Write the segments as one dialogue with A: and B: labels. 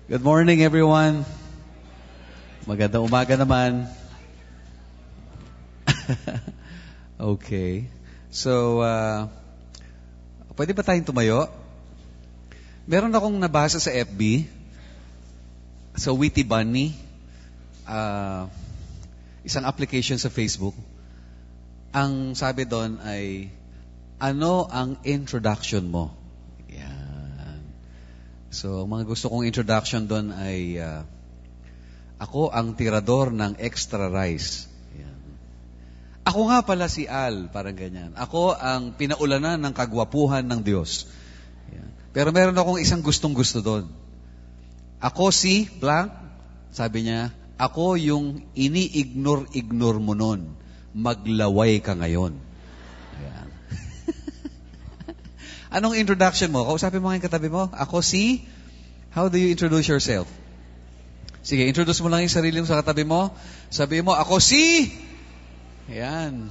A: Good morning, everyone. Magandang umaga naman. Okay. So, pwede ba tayong tumayo? Meron akong nabasa sa FB, sa Witty Bunny, isang application sa Facebook. Ang sabi doon ay, ano ang introduction mo? Yan. So, ang mga gusto kong introduction doon ay, ako ang tirador ng extra rice. Yan. Ako nga pala si Al, parang ganyan. Ako ang pinaulanan ng kagwapuhan ng Diyos. Yan. Pero meron akong isang gustong-gusto doon. Ako si blank, sabi niya, ako yung ini-ignore mo noon. Maglaway ka ngayon. Ayan. Anong introduction mo? Kausapin mo ngayon katabi mo. Ako si, how do you introduce yourself? Sige, introduce mo lang yung sarili mo sa katabi mo. Sabi mo, ako si, ayan.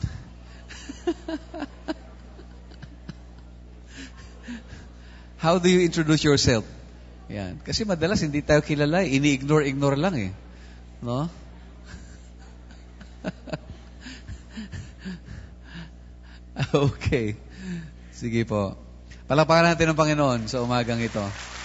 A: How do you introduce yourself? Ayan. Kasi madalas hindi tayo kilala, ini-ignore lang eh. No? Okay. Sige po. Palakpakan natin ang Panginoon sa umagang ito.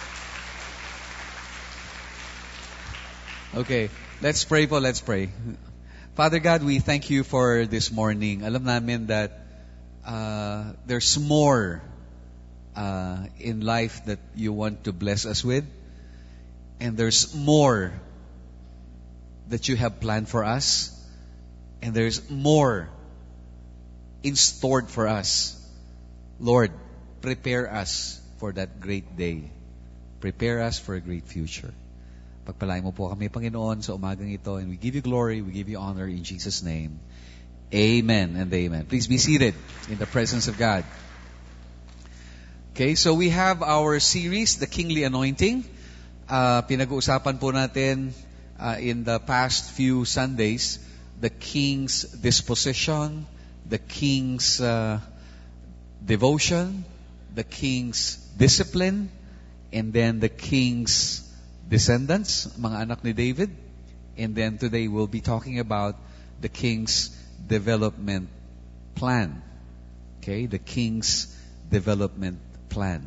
A: Okay. Let's pray po. Let's pray. Father God, we thank you for this morning. Alam namin that there's more in life that you want to bless us with. And there's more that you have planned for us. And there's more in stored for us. Lord, prepare us for that great day. Prepare us for a great future. Pagpalain mo po kami, Panginoon, sa umagang ito. And we give you glory, we give you honor in Jesus' name. Amen and amen. Please be seated in the presence of God. Okay, so we have our series, The Kingly Anointing. Pinag-uusapan po natin in the past few Sundays, the King's disposition, the King's devotion, the King's discipline, and then the King's descendants, mga anak ni David. And then today we'll be talking about the King's development plan. Okay, the King's development plan.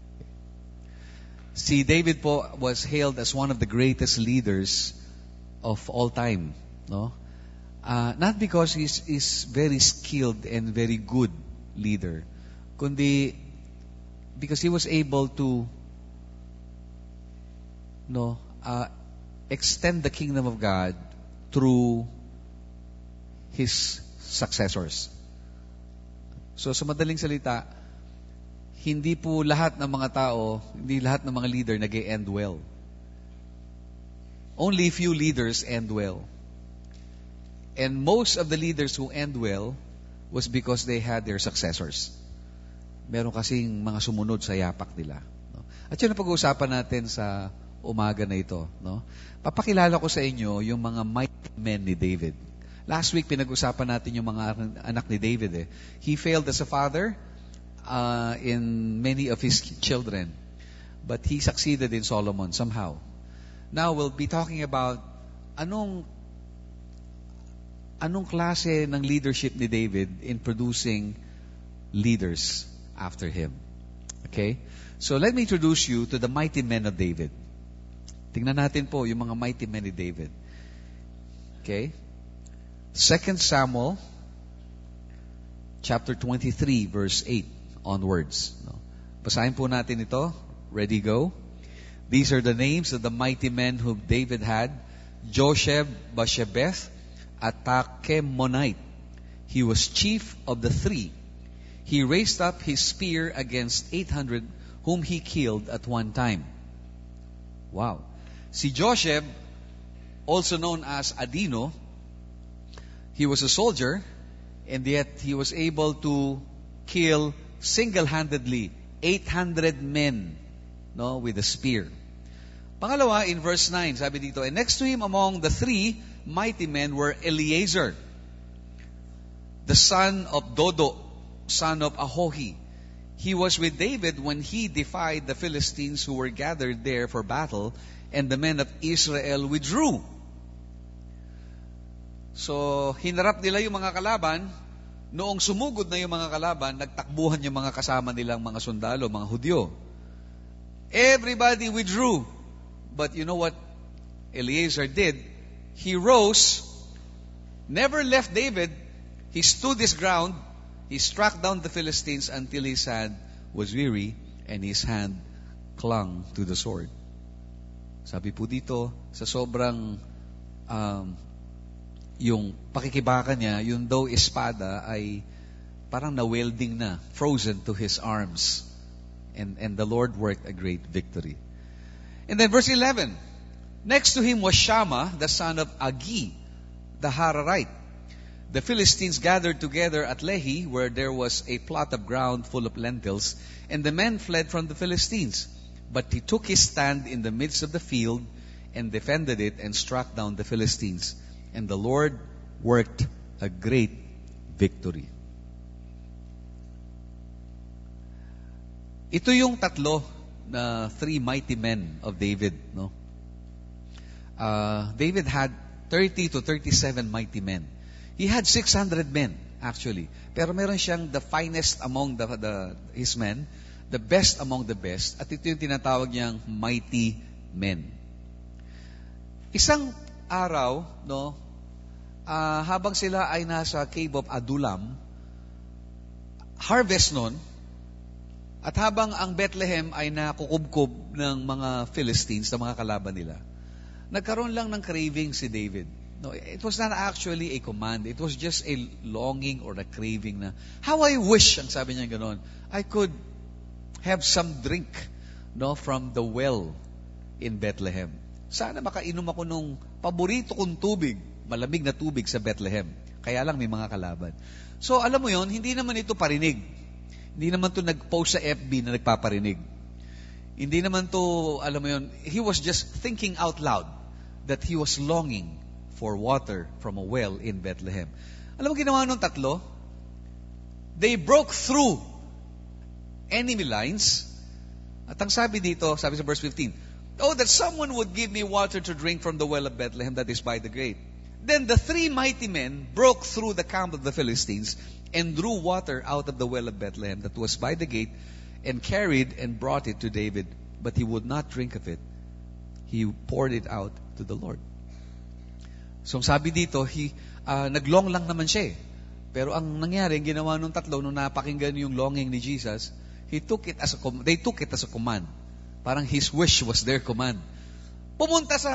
A: Si David po was hailed as one of the greatest leaders of all time, no? Not because he's very skilled and very good leader, kundi because he was able to extend the kingdom of God through his successors. So sa madaling salita, hindi po lahat ng mga tao, hindi lahat ng mga leader nag-e-end well. Only few leaders end well. And most of the leaders who end well was because they had their successors. Meron kasing mga sumunod sa yapak nila. No? At yun ang pag-uusapan natin sa umaga na ito. No? Papakilala ko sa inyo yung mga mighty men ni David. Last week, pinag-usapan natin yung mga anak ni David. He failed as a father in many of his children. But he succeeded in Solomon somehow. Now, we'll be talking about anong klase ng leadership ni David in producing leaders after him. Okay? So let me introduce you to the mighty men of David. Tingnan natin po yung mga mighty men ni David. Okay? 2 Samuel chapter 23 verse 8 onwards. Basahin po natin ito. Ready, go. These are the names of the mighty men whom David had. Josheb-Basshebeth, a Tachemonite. He was chief of the three. He raised up his spear against 800 whom he killed at one time. Wow. Si Josheb, also known as Adino, he was a soldier, and yet he was able to kill single-handedly 800 men, with a spear. Pangalawa, in verse 9, sabi dito, and next to him among the three mighty men were Eleazar, the son of Dodo, son of Ahohi. He was with David when he defied the Philistines who were gathered there for battle, and the men of Israel withdrew. So, hinarap nila yung mga kalaban. Noong sumugod na yung mga kalaban, nagtakbuhan yung mga kasama nilang mga sundalo, mga Hudyo. Everybody withdrew. But you know what Eleazar did? He rose, never left David. He stood his ground. He struck down the Philistines until his hand was weary and his hand clung to the sword. Sabi po dito, sa sobrang yung pakikibaka niya, yung daw espada ay parang na-welding na, frozen to his arms. And the Lord worked a great victory. And then verse 11, next to him was Shammah, the son of Agi, the Hararite. The Philistines gathered together at Lehi, where there was a plot of ground full of lentils, and the men fled from the Philistines. But he took his stand in the midst of the field and defended it and struck down the Philistines. And the Lord worked a great victory. Ito yung tatlo na three mighty men of David. No? David had 30 to 37 mighty men. He had 600 men, actually. Pero meron siyang the finest among his men, the best among the best, at ito yung tinatawag niyang mighty men. Isang araw, no, habang sila ay nasa cave of Adullam, harvest nun, at habang ang Bethlehem ay nakukubkob ng mga Philistines, ng mga kalaban nila, nagkaroon lang ng craving si David. No, it was not actually a command. It was just a longing or a craving na, how I wish, ang sabi niya gano'n, I could have some drink, no, from the well in Bethlehem. Sana makainom ako nung paborito kong tubig, malamig na tubig sa Bethlehem. Kaya lang may mga kalaban. So, alam mo yon, hindi naman ito parinig. Hindi naman ito nag-post sa FB na nagpaparinig. Hindi naman to, alam mo yon, he was just thinking out loud that he was longing for water from a well in Bethlehem. Alam mo ginawa nung tatlo? They broke through enemy lines. At ang sabi dito, sabi sa verse 15, oh, that someone would give me water to drink from the well of Bethlehem that is by the gate. Then the three mighty men broke through the camp of the Philistines and drew water out of the well of Bethlehem that was by the gate and carried and brought it to David. But he would not drink of it. He poured it out to the Lord. So sabi dito, naglong lang naman siya eh. Pero ang nangyari, ang ginawa nung tatlo, nung napakinggan yung longing ni Jesus, they took it as a command. Parang his wish was their command. Pumunta sa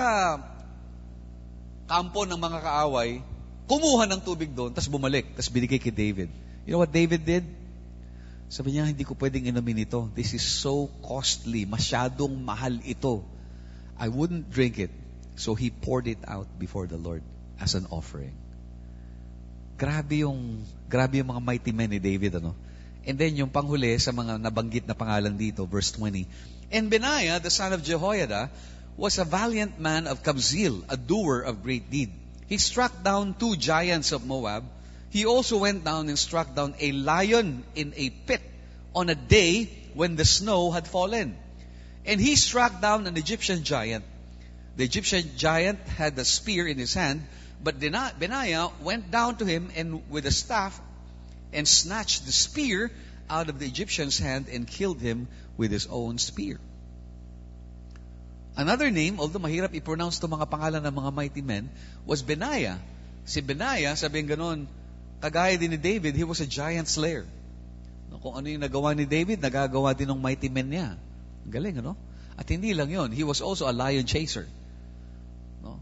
A: kampo ng mga kaaway, kumuha ng tubig doon, tapos bumalik, tapos binigay kay David. You know what David did? Sabi niya, hindi ko pwedeng inumin ito. This is so costly. Masyadong mahal ito. I wouldn't drink it. So he poured it out before the Lord as an offering. Grabe yung mga mighty men ni David, ano? And then yung panghuli sa mga nabanggit na pangalan dito, verse 20. And Benaiah, the son of Jehoiada, was a valiant man of Kabzeel, a doer of great deed. He struck down 2 giants of Moab. He also went down and struck down a lion in a pit on a day when the snow had fallen. And he struck down an Egyptian giant. The Egyptian giant had a spear in his hand, but Benaiah went down to him and with a staff and snatched the spear out of the Egyptian's hand and killed him with his own spear. Another name, although mahirap i-pronounce to mga pangalan ng mga mighty men, was Benaiah. Si Benaiah, sabihin ganon, kagaya din ni David, he was a giant slayer. Kung ano yung nagawa ni David, nagagawa din ng mighty men niya. Galing, ano? At hindi lang yon, he was also a lion chaser. No?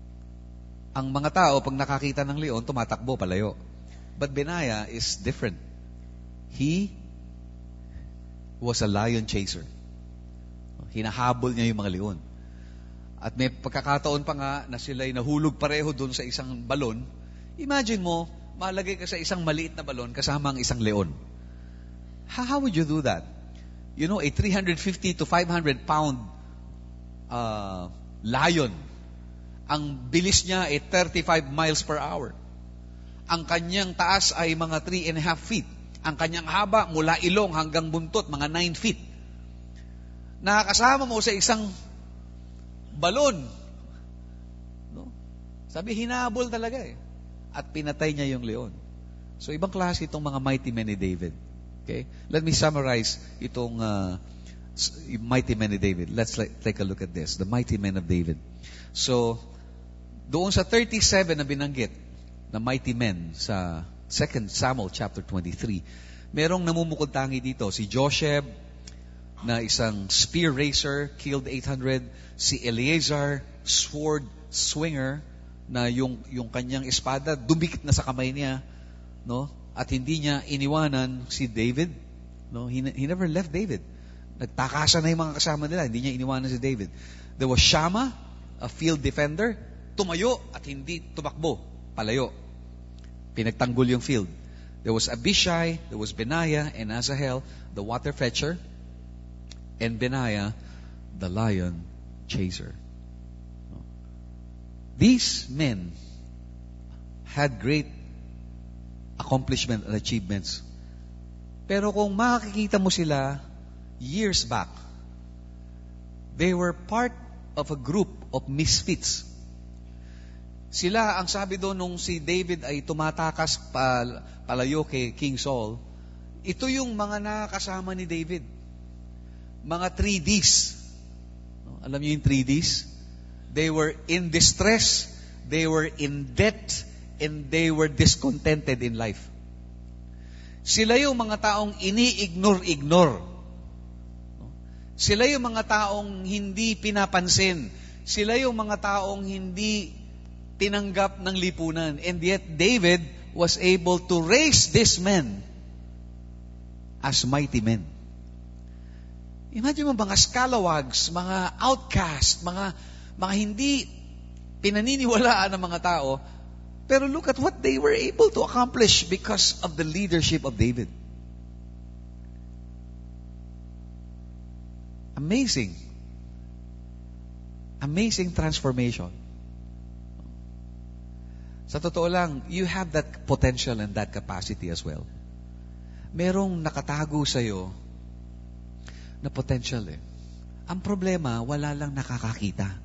A: Ang mga tao, pag nakakita ng leon, tumatakbo palayo. But Benaiah is different. He was a lion chaser. Hinahabol niya yung mga leon. At may pagkakataon pa nga na sila'y nahulog pareho doon sa isang balon. Imagine mo, malagay ka sa isang maliit na balon kasama ang isang leon. How would you do that? You know, a 350 to 500 pound lion. Ang bilis niya ay 35 miles per hour. Ang kanyang taas ay mga 3.5 feet. Ang kanyang haba mula ilong hanggang buntot, mga 9 feet. Nakakasama mo sa isang balon. No? Sabi, hinabol talaga eh. At pinatay niya yung leon. So, ibang klase itong mga mighty men ni David. Okay? Let me summarize itong mighty men ni David. Let's take a look at this. The mighty men of David. So, doon sa 37 na binanggit na mighty men sa 2 Samuel chapter 23, merong namumukod tangi dito. Si Josheb, na isang spear racer, killed 800. Si Eleazar, sword swinger, na yung kanyang espada dumikit na sa kamay niya, no? At hindi niya iniwanan si David, no? He never left David. Nagtakasan na yung mga kasama nila, hindi niya iniwanan si David. There was Shammah, a field defender, tumayo at hindi tumakbo, palayo. Pinagtanggol yung field. There was Abishai, there was Benaiah and Asahel, the water fetcher, and Benaiah, the lion chaser. These men had great accomplishment and achievements. Pero kung makikita mo sila years back, they were part of a group of misfits. Sila, ang sabi doon nung si David ay tumatakas palayo kay King Saul, ito yung mga nakakasama ni David. Mga 3Ds. Alam niyo yung 3Ds? They were in distress, they were in debt, and they were discontented in life. Sila yung mga taong ini-ignore. Sila yung mga taong hindi pinapansin. Sila yung mga taong hindi tinanggap ng lipunan. And yet, David was able to raise these men as mighty men. Imagine mo, mga scalawags, mga outcast, mga hindi pinaniniwalaan ng mga tao, pero look at what they were able to accomplish because of the leadership of David. Amazing. Amazing transformation. Sa totoo lang, you have that potential and that capacity as well. Merong nakatago sa'yo na potential eh. Ang problema, wala lang nakakakita.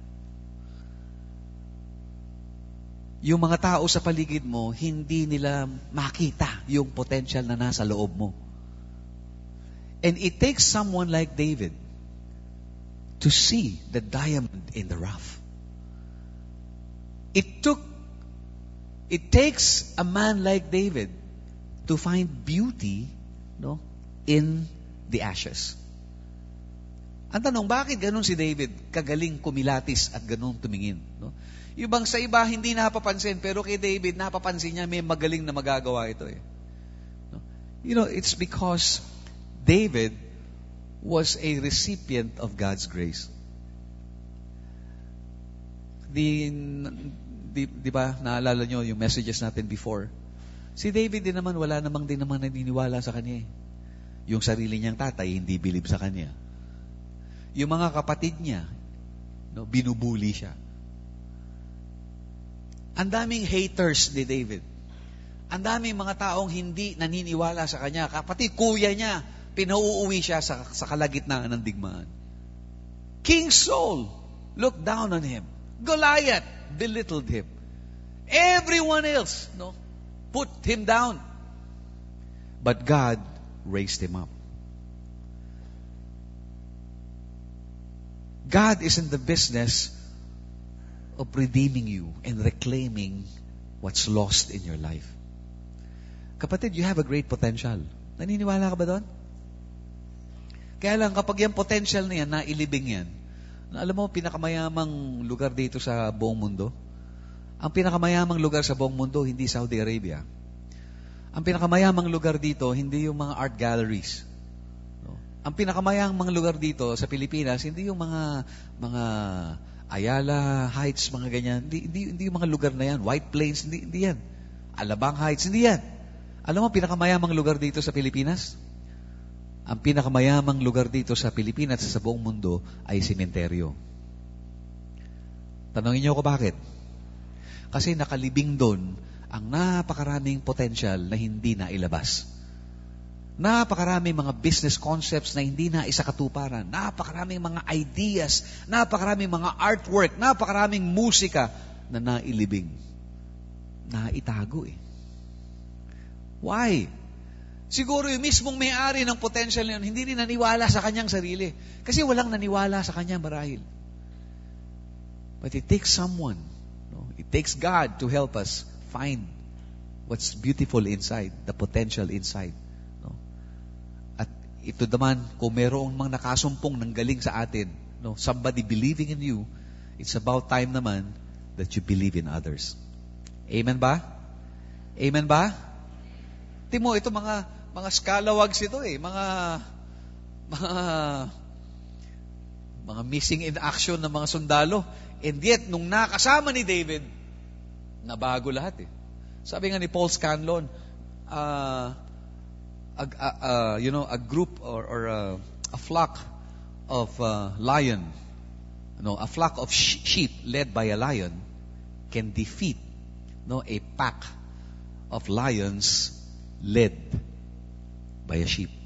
A: Yung mga tao sa paligid mo, hindi nila makita yung potential na nasa loob mo. And it takes someone like David to see the diamond in the rough. It takes a man like David to find beauty, no, in the ashes. Ang tanong, bakit ganun si David? Kagaling kumilatis at ganun tumingin, no? Yung bang sa iba hindi napapansin, pero kay David napapansin niya may magaling na magagawa ito eh. No? You know, it's because David was a recipient of God's grace. Di ba, naalala nyo yung messages natin before? Si David din naman, wala namang din naman naniniwala sa kanya eh. Yung sarili niyang tatay, hindi bilib sa kanya. Yung mga kapatid niya, no, binubuli siya. Ang daming haters ni David. Ang daming mga taong hindi naniniwala sa kanya. Kapatid, kuya niya, pinauuwi siya sa kalagitnaan ng digmaan. King Saul looked down on him. Goliath belittled him. Everyone else, no, put him down. But God raised him up. God is in the business of redeeming you and reclaiming what's lost in your life. Kapatid, you have a great potential. Naniniwala ka ba doon? Kaya lang, kapag yung potential na yan, nailibing yan, alam mo, pinakamayamang lugar dito sa buong mundo, ang pinakamayamang lugar sa buong mundo, hindi Saudi Arabia. Ang pinakamayamang lugar dito, hindi yung mga art galleries. No? Ang pinakamayamang lugar dito sa Pilipinas, hindi yung mga Ayala Heights, mga ganyan. Hindi yung mga lugar na yan. White Plains, hindi yan. Alabang Heights, hindi yan. Alam mo, pinakamayamang lugar dito sa Pilipinas? Ang pinakamayamang lugar dito sa Pilipinas sa buong mundo ay sementeryo. Tanongin niyo ako bakit? Kasi nakalibing doon ang napakaraming potential na hindi nailabas. Napakaraming mga business concepts na hindi na isa katuparan. Napakaraming mga ideas, napakaraming mga artwork, napakaraming musika na nailibing. Naitago eh. Why? Siguro yung mismong may-ari ng potential na yun, hindi rin naniwala sa kanyang sarili. Kasi walang naniwala sa kanya marahil. But it takes someone. No? It takes God to help us find what's beautiful inside, the potential inside. No? At ito naman, kung mayroong mga nakasumpong ng galing sa atin, no? Somebody believing in you, it's about time naman that you believe in others. Amen ba? Amen ba? Timo, ito mga scalawags ito eh. Mga missing in action ng mga sundalo. And yet, nung nakasama ni David, nabago lahat eh. Sabi nga ni Paul Scanlon, a group or a flock of a flock of sheep led by a lion can defeat a pack of lions led by a sheep.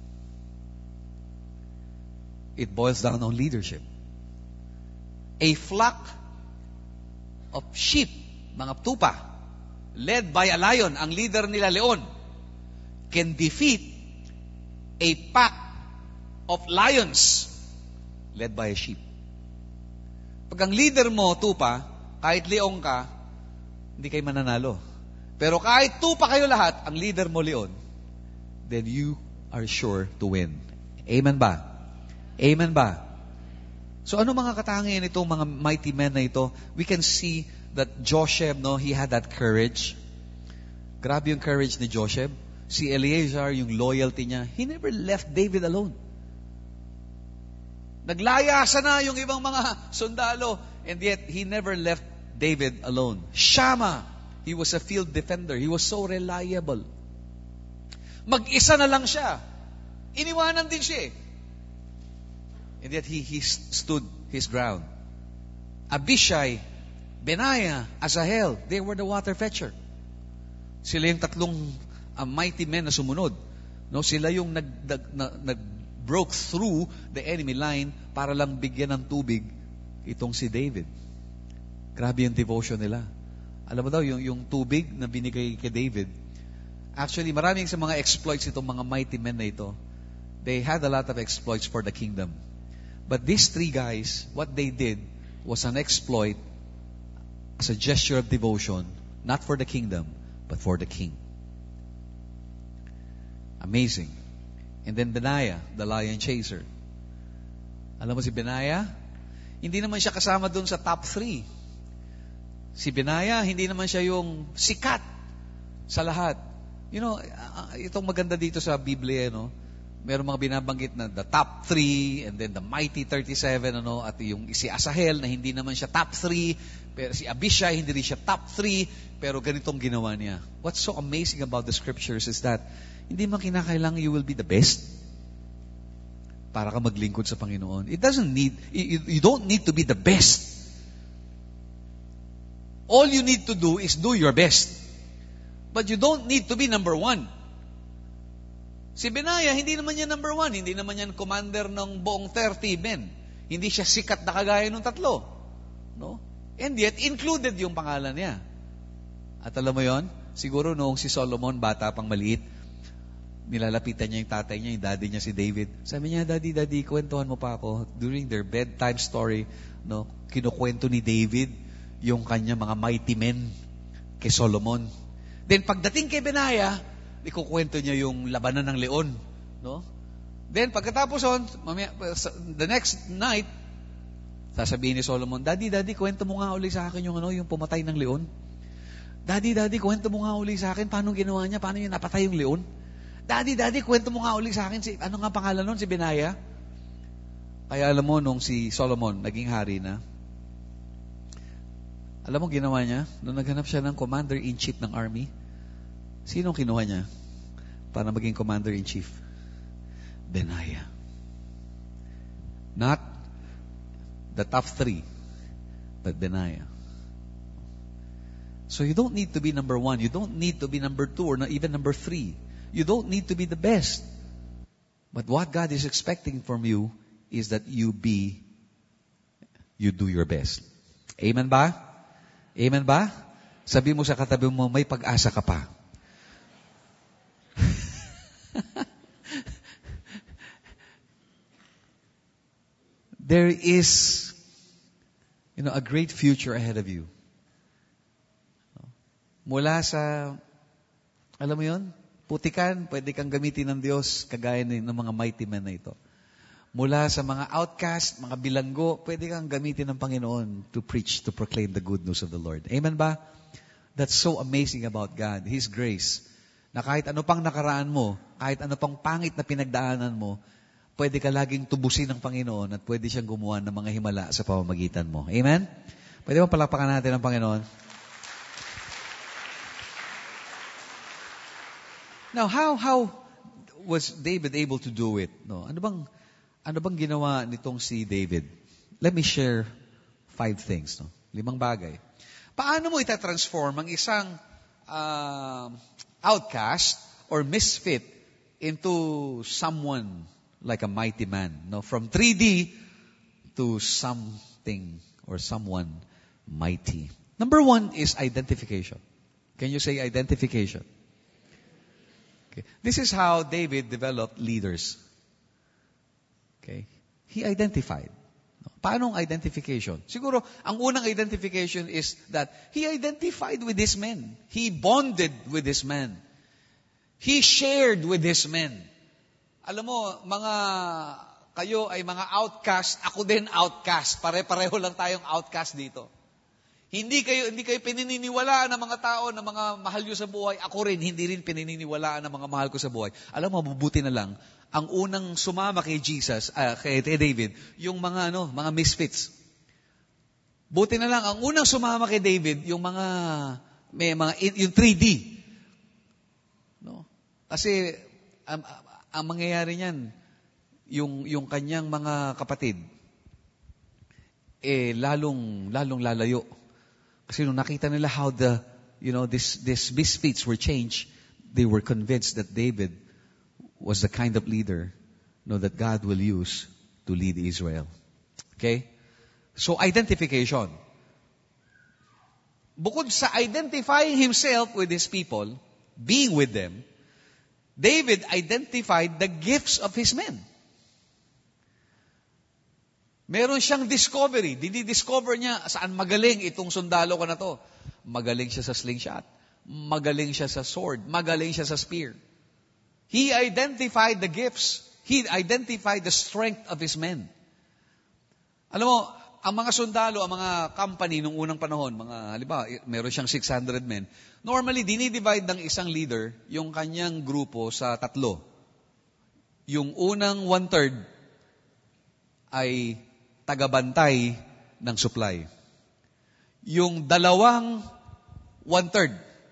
A: It boils down on leadership. A flock of sheep, mga tupa, led by a lion, ang leader nila leon, can defeat a pack of lions led by a sheep. Pag ang leader mo, tupa, kahit leong ka, hindi kayo mananalo. Pero kahit tupa kayo lahat, ang leader mo leon, then you are sure to win. Amen ba? Amen ba? So ano mga katangian itong mga mighty men na ito? We can see that Josheb, he had that courage. Grabe yung courage ni Josheb. Si Eleazar, yung loyalty niya, he never left David alone. Naglayasa na yung ibang mga sundalo, and yet he never left David alone. Shammah, he was a field defender. He was so reliable. Mag-isa na lang siya. Iniwanan din siya eh. And yet he stood his ground. Abishai, Benaiah, Asahel, they were the water fetcher. Sila yung tatlong mighty men na sumunod. Sila yung nag-broke through the enemy line para lang bigyan ng tubig itong si David. Grabe yung devotion nila. Alam mo daw, yung tubig na binigay kay David, actually, maraming sa mga exploits itong mga mighty men na ito. They had a lot of exploits for the kingdom. But these three guys, what they did was an exploit as a gesture of devotion, not for the kingdom, but for the king. Amazing. And then Benaiah, the lion chaser. Alam mo si Benaiah? Hindi naman siya kasama dun sa top 3. Si Benaiah, hindi naman siya yung sikat sa lahat. Itong maganda dito sa Biblia, meron mga binabanggit na the top 3 and then the mighty 37, at yung si Asahel na hindi naman siya top 3, pero si Abishai hindi rin siya top 3, pero ganitong ginawa niya. What's so amazing about the scriptures is that hindi man kinakailangan you will be the best para ka maglingkod sa Panginoon. It doesn't need, you don't need to be the best. All you need to do is do your best. But you don't need to be number 1. Si Benaiah, hindi naman yan number 1. Hindi naman yan commander ng buong 30 men. Hindi siya sikat na kagaya ng 3. And yet, included yung pangalan niya. At alam mo yon, siguro noong si Solomon, bata pang maliit, nilalapitan niya yung tatay niya, yung daddy niya si David. Sabi niya, Daddy, kwentuhan mo pa ako. During their bedtime story, kinukwento ni David yung kanya mga mighty men kay Solomon. Then pagdating kay Benaiah, ikukwento niya yung labanan ng leon. Then pagkatapos the next night, sasabihin ni Solomon, Daddy, kwento mo nga uli sa akin yung pumatay ng leon. Daddy, kwento mo nga uli sa akin paano ginawa niya, paano niya napatay yung leon. Daddy, kwento mo nga uli sa akin, ano nga pangalan nun, si Benaiah? Kaya alam mo, nung si Solomon naging hari na, alam mo ginawa niya? Nung naghanap siya ng commander-in-chief ng army, sinong kinuha niya para maging commander-in-chief? Benaiah. Not the top 3, but Benaiah. So you don't need to be number 1. You don't need to be number 2 or not even number 3. You don't need to be the best. But what God is expecting from you is that you do your best. Amen ba? Amen ba? Sabi mo sa katabi mo, may pag-asa ka pa. There is, a great future ahead of you. Mula sa, alam mo yun, putikan, pwede kang gamitin ng Diyos, kagaya ng mga mighty men na ito. Mula sa mga outcast, mga bilanggo, pwede kang gamitin ng Panginoon to preach, to proclaim the good news of the Lord. Amen ba? That's so amazing about God, His grace. Na kahit ano pang nakaraan mo, kahit ano pang pangit na pinagdaanan mo, pwede ka laging tubusin ng Panginoon at pwede siyang gumawa ng mga himala sa pamamagitan mo. Amen? Pwede ba palakpakan natin ang Panginoon? Now, how was David able to do it? No, ano bang ginawa nitong si David? Let me share 5 things. No? 5 bagay. Paano mo itatransform ang isang outcast or misfit into someone like a mighty man? No? From 3D to something or someone mighty. Number 1 is identification. Can you say identification? Okay. This is how David developed leaders. Okay. He identified. Paano ang identification? Siguro, ang unang identification is that he identified with these men. He bonded with these men. He shared with these men. Alam mo, kayo ay mga outcast, ako din outcast. Pare-pareho lang tayong outcast dito. Hindi kayo pinaniniwalaan ng mga tao na mga mahal nyo sa buhay. Ako rin, hindi rin pinaniniwalaan ng mga mahal ko sa buhay. Alam mo, mabubuti na lang, ang unang sumama kay Jesus, kay David, yung mga misfits. Buti na lang, ang unang sumama kay David, yung yung 3D. No? Kasi, ang mangyayari niyan, yung kanyang mga kapatid, lalong lalayo. Kasi nung nakita nila how these misfits were changed, they were convinced that David was the kind of leader that God will use to lead Israel. Okay? So, identification. Bukod sa identifying himself with his people, being with them, David identified the gifts of his men. Meron siyang discovery. Didi-discover niya saan magaling itong sundalo ko na to. Magaling siya sa slingshot. Magaling siya sa sword. Magaling siya sa spear. He identified the gifts. He identified the strength of his men. Alam mo, ang mga sundalo, ang mga company nung unang panahon, halimbawa, meron siyang 600 men. Normally, dinidivide ng isang leader yung kanyang grupo sa 3. Yung unang 1/3 ay tagabantay ng supply. Yung dalawang 1/3,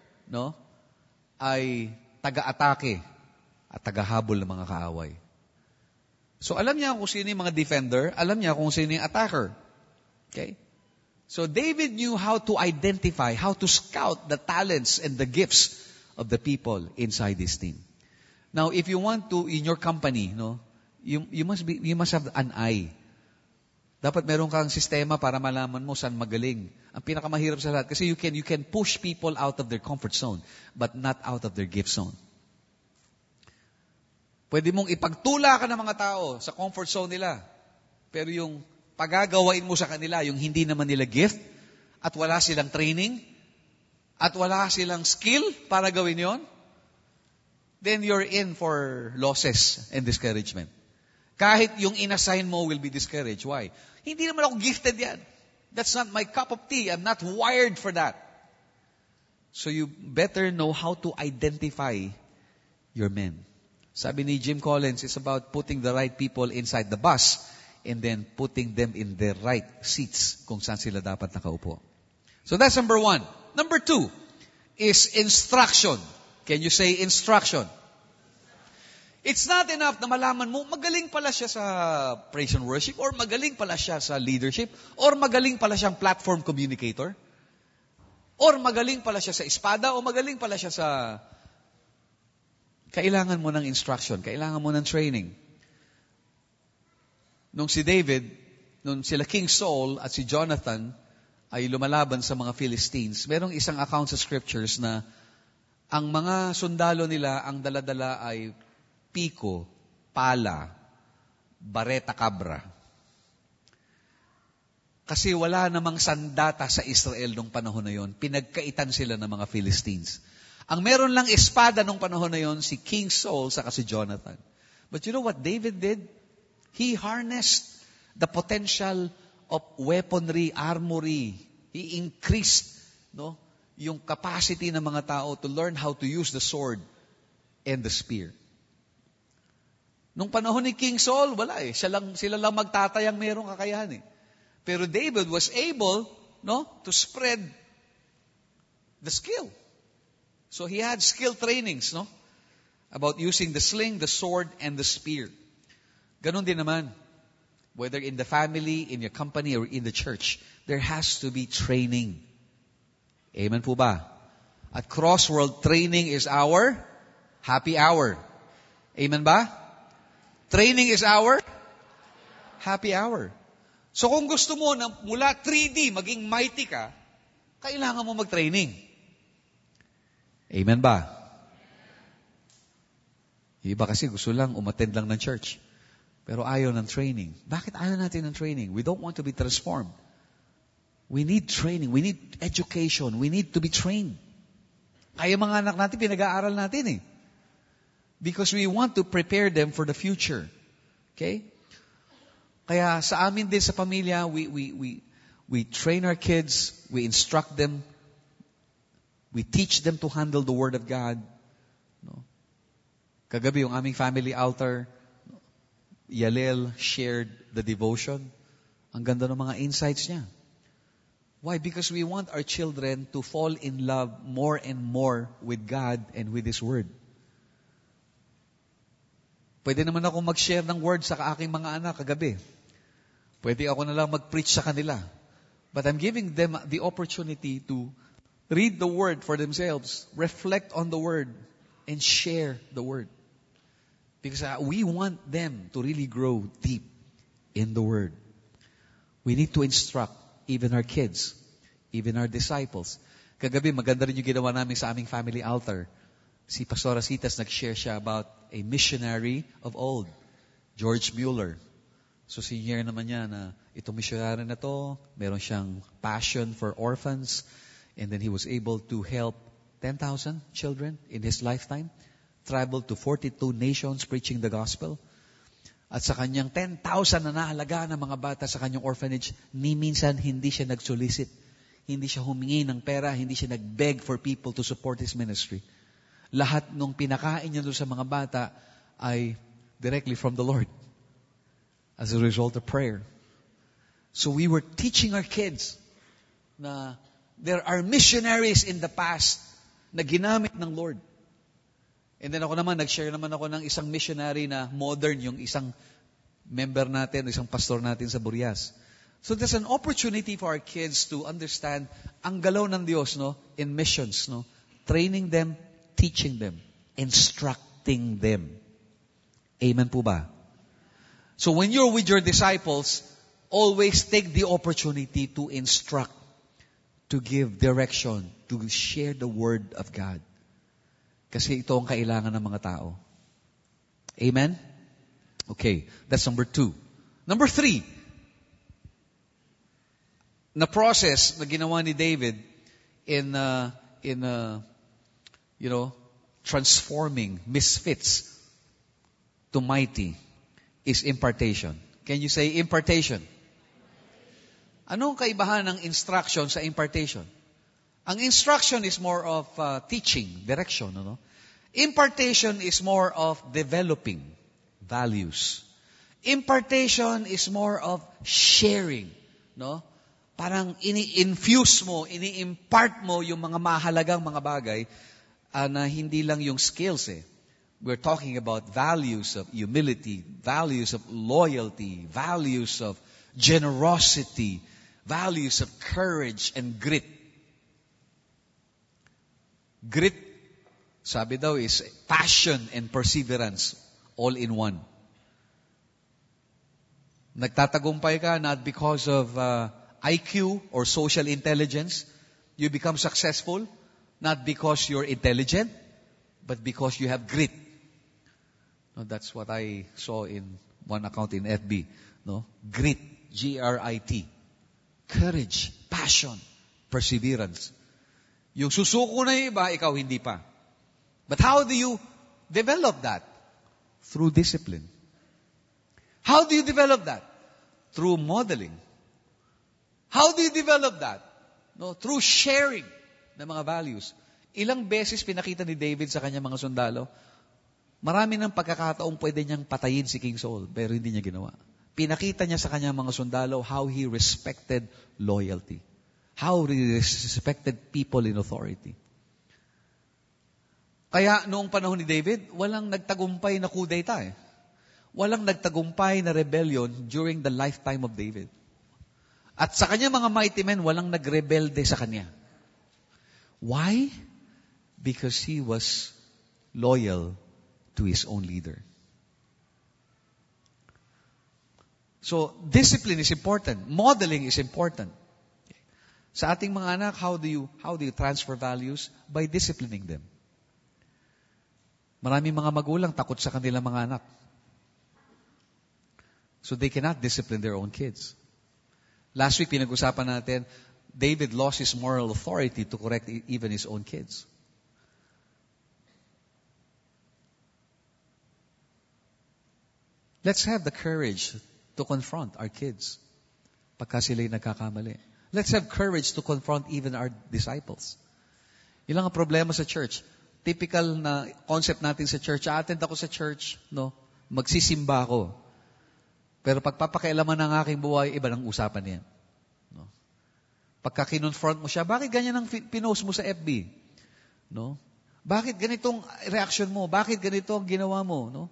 A: ay taga-atake at taga-habol ng mga kaaway. So alam niya kung sino yung mga defender, alam niya kung sino yung attacker. Okay? So David knew how to identify, how to scout the talents and the gifts of the people inside his team. Now, if you want to, in your company, you must have an eye. Dapat meron kang sistema para malaman mo saan magaling. Ang pinakamahirap sa lahat, kasi you can push people out of their comfort zone, but not out of their gift zone. Pwede mong ipagtula ka ng mga tao sa comfort zone nila. Pero yung pagagawain mo sa kanila, yung hindi naman nila gift, at wala silang training, at wala silang skill para gawin yon, then you're in for losses and discouragement. Kahit yung inassign mo will be discouraged. Why? Hindi naman ako gifted yan. That's not my cup of tea. I'm not wired for that. So you better know how to identify your men. Sabi ni Jim Collins, it's about putting the right people inside the bus and then putting them in the right seats kung saan sila dapat nakaupo. So that's number 1. Number 2 is instruction. Can you say instruction? It's not enough na malaman mo, magaling pala siya sa praise and worship, or magaling pala siya sa leadership, or magaling pala siyang platform communicator, or magaling pala siya sa espada, o magaling pala siya sa kailangan mo ng instruction, kailangan mo ng training. Nung si David, nung sila King Saul at si Jonathan ay lumalaban sa mga Philistines, merong isang account sa scriptures na ang mga sundalo nila, ang daladala ay piko, pala, bareta kabra. Kasi wala namang sandata sa Israel nung panahon na yon. Pinagkaitan sila ng mga Philistines. Ang meron lang espada nung panahon na yon, si King Saul saka si Jonathan. But you know what David did? He harnessed the potential of weaponry, armory. He increased yung capacity ng mga tao to learn how to use the sword and the spear. Nung panahon ni King Saul, wala eh. Sila lang magtatayang merong kakayahan eh. Pero David was able, to spread the skill. So he had skill trainings, about using the sling, the sword, and the spear. Ganon din naman. Whether in the family, in your company, or in the church, there has to be training. Amen po ba? At Crossworld, training is our happy hour. Amen ba? Training is our happy hour. So kung gusto mo na mula 3D maging mighty ka, kailangan mo mag-training. Amen ba? Iba kasi gusto lang, umattend lang ng church. Pero ayaw ng training. Bakit ayaw natin ng training? We don't want to be transformed. We need training. We need education. We need to be trained. Kaya mga anak natin, pinag-aaral natin eh. Because we want to prepare them for the future. Okay? Kaya sa amin din sa pamilya, we train our kids, we instruct them, we teach them to handle the Word of God. Kagabi yung aming family altar, Yalel shared the devotion. Ang ganda ng mga insights niya. Why? Because we want our children to fall in love more and more with God and with His Word. Pwede naman ako mag-share ng Word sa aking mga anak kagabi. Pwede ako na lang mag-preach sa kanila. But I'm giving them the opportunity to read the Word for themselves, reflect on the Word, and share the Word. Because we want them to really grow deep in the Word. We need to instruct even our kids, even our disciples. Kagabi, maganda rin yung ginawa namin sa aming family altar. Si Pastor Asitas, nag-share siya about a missionary of old, George Mueller. So senior naman niya na itong missionary na to, meron siyang passion for orphans, and then he was able to help 10,000 children in his lifetime, traveled to 42 nations preaching the gospel. At sa kanyang 10,000 na naalaga ng mga bata sa kanyang orphanage, ni minsan hindi siya nag-solicit. Hindi siya humingi ng pera, hindi siya nag-beg for people to support his ministry. Lahat nung pinakain niya doon sa mga bata ay directly from the Lord as a result of prayer. So we were teaching our kids na there are missionaries in the past na ginamit ng Lord. And then ako naman, nag-share naman ako ng isang missionary na modern, yung isang member natin, isang pastor natin sa Burias. So there's an opportunity for our kids to understand ang galaw ng Diyos, in missions, training them, teaching them, instructing them. Amen po ba? So when you're with your disciples, always take the opportunity to instruct, to give direction, to share the Word of God. Kasi ito ang kailangan ng mga tao. Amen? Okay, that's number 2. Number 3, na process na ginawa ni David in transforming misfits to mighty is impartation. Can you say impartation? Anong kaibahan ng instruction sa impartation? Ang instruction is more of teaching, direction. Impartation is more of developing values. Impartation is more of sharing. Parang ini-infuse mo, ini-impart mo yung mga mahalagang mga bagay na hindi lang yung skills eh. We're talking about values of humility, values of loyalty, values of generosity, values of courage and grit. Grit Sabi daw is passion and perseverance all in one. Nagtatagumpay ka not because of IQ or social intelligence. You become successful not because you're intelligent, but because you have grit. No, that's what I saw in one account in FB. No? Grit. G-R-I-T. Courage. Passion. Perseverance. Yung susuko na yung iba, ikaw hindi pa. But how do you develop that? Through discipline. How do you develop that? Through modeling. How do you develop that? No, through sharing ng mga values. Ilang beses pinakita ni David sa kanyang mga sundalo, marami ng pagkakataong pwede niyang patayin si King Saul, pero hindi niya ginawa. Pinakita niya sa kanyang mga sundalo how he respected loyalty. How he respected people in authority. Kaya noong panahon ni David, walang nagtagumpay na kudeta eh. Walang nagtagumpay na rebellion during the lifetime of David. At sa kanya mga mighty men, walang nagrebelde sa kanya. Why? Because he was loyal to his own leader. So, discipline is important. Modeling is important. Sa ating mga anak, how do you transfer values? By disciplining them. Maraming mga magulang takot sa kanilang mga anak. So they cannot discipline their own kids. Last week, pinag-usapan natin, David lost his moral authority to correct even his own kids. Let's have the courage to confront our kids pagka sila'y nagkakamali. Let's have courage to confront even our disciples. Ilang ang problema sa church. Typical na concept natin sa church. Attend ako sa church, no? Magsisimba ako. Pero pagpapakialaman ng aking buhay, iba ng usapan niyan. No? Pagka kinonfront mo siya, bakit ganyan ang pinost mo sa FB? No? Bakit ganitong reaction mo? Bakit ganito ang ginawa mo? No?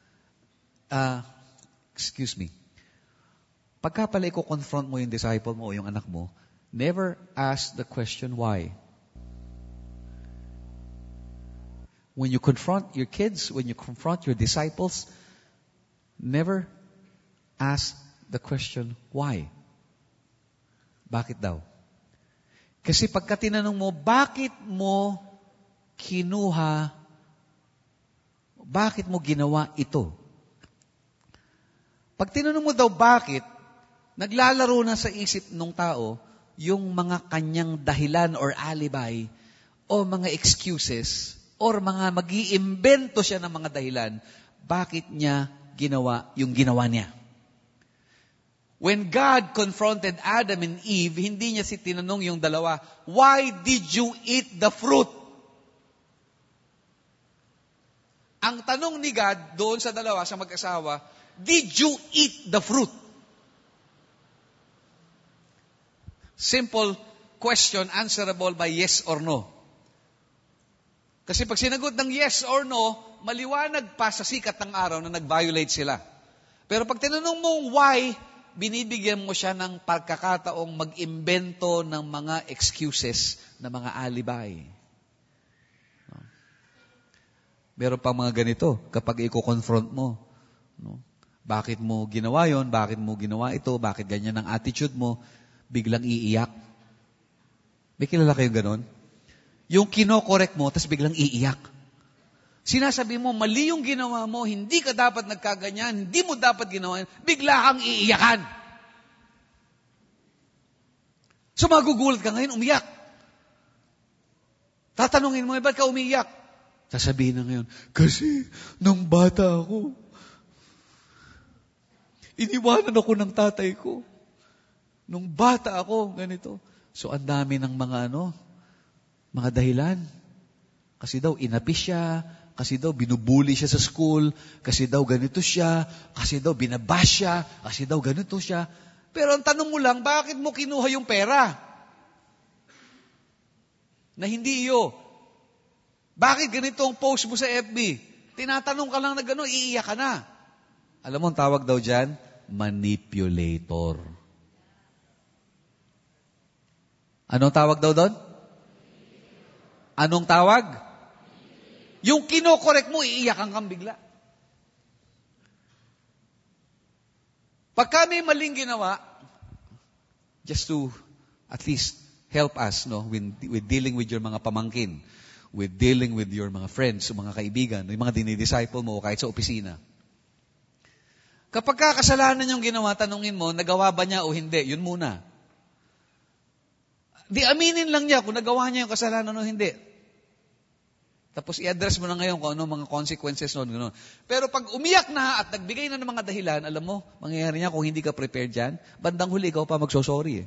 A: Excuse me. Pagka pala i-confront mo yung disciple mo o yung anak mo, never ask the question why. When you confront your kids, when you confront your disciples, never ask the question, why? Bakit daw? Kasi pagka tinanong mo, bakit mo kinuha, bakit mo ginawa ito? Pag tinanong mo daw bakit, naglalaro na sa isip ng tao yung mga kanyang dahilan or alibi o mga excuses or mga mag-iimbento siya ng mga dahilan bakit niya ginawa yung ginawa niya. When God confronted Adam and Eve, hindi niya tinanong yung dalawa, why did you eat the fruit? Ang tanong ni God doon sa dalawa, sa mag-asawa, did you eat the fruit? Simple question, answerable by yes or no. Kasi pag sinagot ng yes or no, maliwanag pa sa sikat ng araw na nag-violate sila. Pero pag tinanong mo why, binibigyan mo siya ng pagkakataong mag-imbento ng mga excuses, na mga alibi. Meron pang mga ganito, kapag i-confront mo. No? Bakit mo ginawa yon? Bakit mo ginawa ito? Bakit ganyan ang attitude mo? Biglang iiyak. May kilala kayong ganon? Yung kino-correct mo, tapos biglang iiyak. Sinasabi mo, mali yung ginawa mo, hindi ka dapat nagkaganyan, hindi mo dapat ginawa yan, bigla kang iiyakan. So magugulat ka ngayon, umiyak. Tatanungin mo, ba't ka umiiyak? Sasabihin na ngayon, kasi nung bata ako, iniwanan ako ng tatay ko. Nung bata ako, ganito. So ang dami ng mga mga dahilan. Kasi daw inapis siya, kasi daw binubuli siya sa school, kasi daw ganito siya, kasi daw binabash siya, kasi daw ganito siya. Pero ang tanong mo lang, bakit mo kinuha yung pera? Na hindi iyo. Bakit ganito ang post mo sa FB? Tinatanong ka lang na gano'n, iiyak ka na. Alam mo, ang tawag daw dyan, manipulator. Anong tawag daw doon? Anong tawag? Yung kinokorek mo, iiyakan kang bigla. Pagka may maling ginawa, just to at least help us, no, with dealing with your mga pamangkin, with dealing with your mga friends, mga kaibigan, yung mga dinidisciple mo, kahit sa opisina. Kapag kasalanan yung ginawa, tanungin mo, nagawa ba niya o hindi? Yun muna. Di aminin lang niya kung nagawa niya yung kasalanan o hindi. Tapos i-address mo na ngayon kung ano mga consequences nun. Gano'n. Pero pag umiyak na at nagbigay na ng mga dahilan, alam mo, mangyayari niya kung hindi ka prepared dyan, bandang huli ikaw pa magsosorry.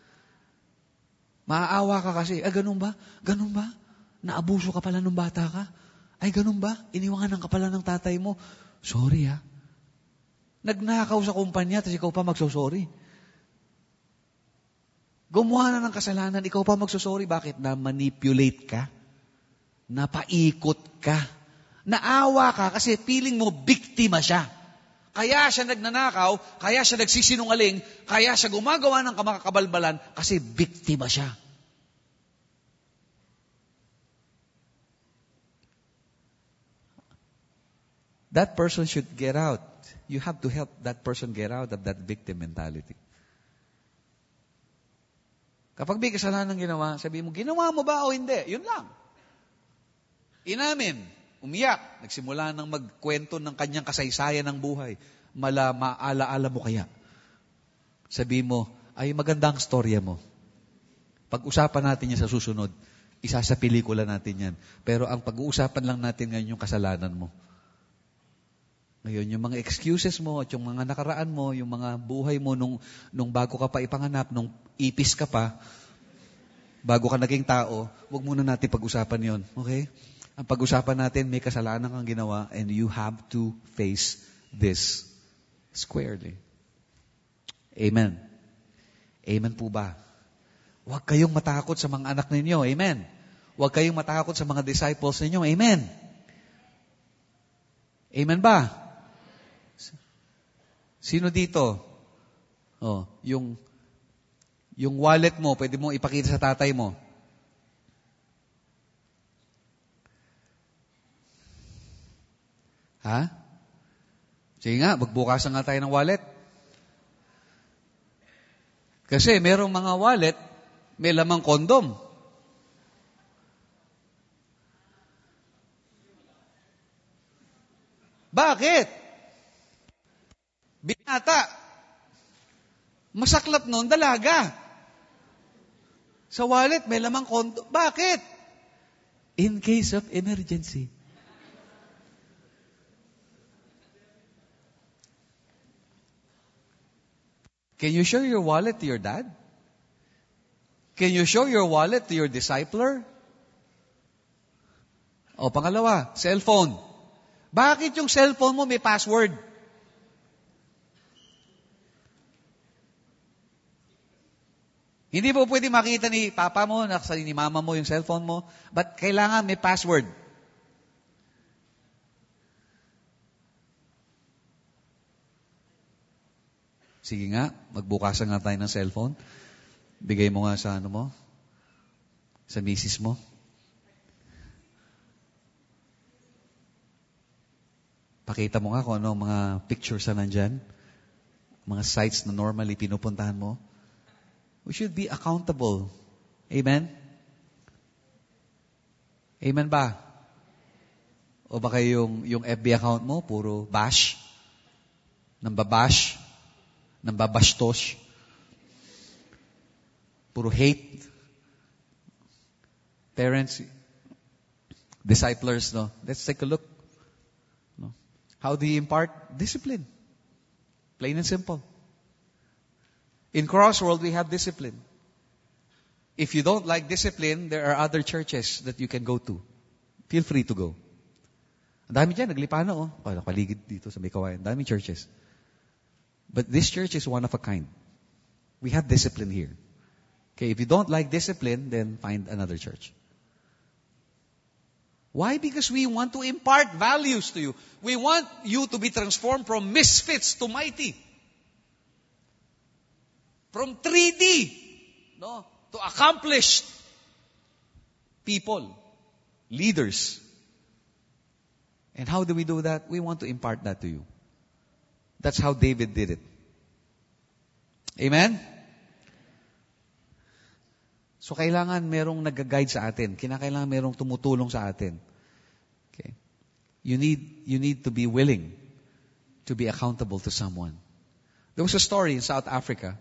A: Maaawa ka kasi, ganun ba? Ganun ba? Naabuso ka pala nung bata ka? Ay, ganun ba? Iniwangan ka pala ng tatay mo? Sorry Nagnakaw sa kumpanya, tapos ikaw pa magsosorry. Gumawa na ng kasalanan, ikaw pa magsosorry. Bakit? Na-manipulate ka. Napaikot ka. Naawa ka kasi feeling mo biktima siya. Kaya siya nagnanakaw, kaya siya nagsisinungaling, kaya siya gumagawa ng kamakabalbalan kasi biktima siya. That person should get out. You have to help that person get out of that victim mentality. Kapag may kasalanan ginawa, sabi mo, ginawa mo ba o hindi? Yun lang. Inamin, umiyak, nagsimula ng magkwento ng kanyang kasaysayan ng buhay. Maalaala mo kaya? Sabi mo, ay magandang storya mo. Pag-usapan natin yan sa susunod, isa sa pelikula natin yan. Pero ang pag-uusapan lang natin ngayon yung kasalanan mo. Ngayon, yung mga excuses mo at yung mga nakaraan mo, yung mga buhay mo nung bago ka pa ipanganap, nung ipis ka pa, bago ka naging tao, wag muna natin pag-usapan yon. Okay? Ang pag-usapan natin, may kasalanan kang ginawa and you have to face this squarely. Amen. Amen po ba? Huwag kayong matakot sa mga anak ninyo. Amen. Huwag kayong matakot sa mga disciples ninyo. Amen. Amen ba? Sino dito? Yung wallet mo, pwede mo ipakita sa tatay mo. Ha? Sige nga, magbukasan nga tayo ng wallet. Kasi merong mga wallet, may lamang kondom. Bakit? Binata. Masaklap nun, dalaga. Sa wallet, may lamang kondom. Bakit? In case of emergency. Can you show your wallet to your dad? Can you show your wallet to your discipler? O pangalawa, cellphone. Bakit yung cellphone mo may password? Hindi po pwede makita ni papa mo, ni mama mo yung cellphone mo, but kailangan may password. Sige nga, magbukasan nga tayo ng cellphone. Bigay mo nga sa sa misis mo. Pakita mo nga kung ano mga pictures na nandyan. Mga sites na normally pinupuntahan mo. We should be accountable. Amen? Amen ba? O baka yung FB account mo, puro bash? Nambabash? Nambabashtosh? Puro hate? Parents, disciplers, let's take a look. How do you impart? Discipline. Plain and simple. In Crossworld, we have discipline. If you don't like discipline, there are other churches that you can go to. Feel free to go. Ang dami dyan, naglipano, nakapaligid dito sa may kawayan. Dami churches. But this church is one of a kind. We have discipline here. Okay, if you don't like discipline, then find another church. Why? Because we want to impart values to you. We want you to be transformed from misfits to mighty. From 3D, to accomplished people, leaders. And how do we do that? We want to impart that to you. That's how David did it. Amen? So kailangan merong nag-guide sa atin. Kinakailangan merong tumutulong sa atin. Okay? You need to be willing to be accountable to someone. There was a story in South Africa.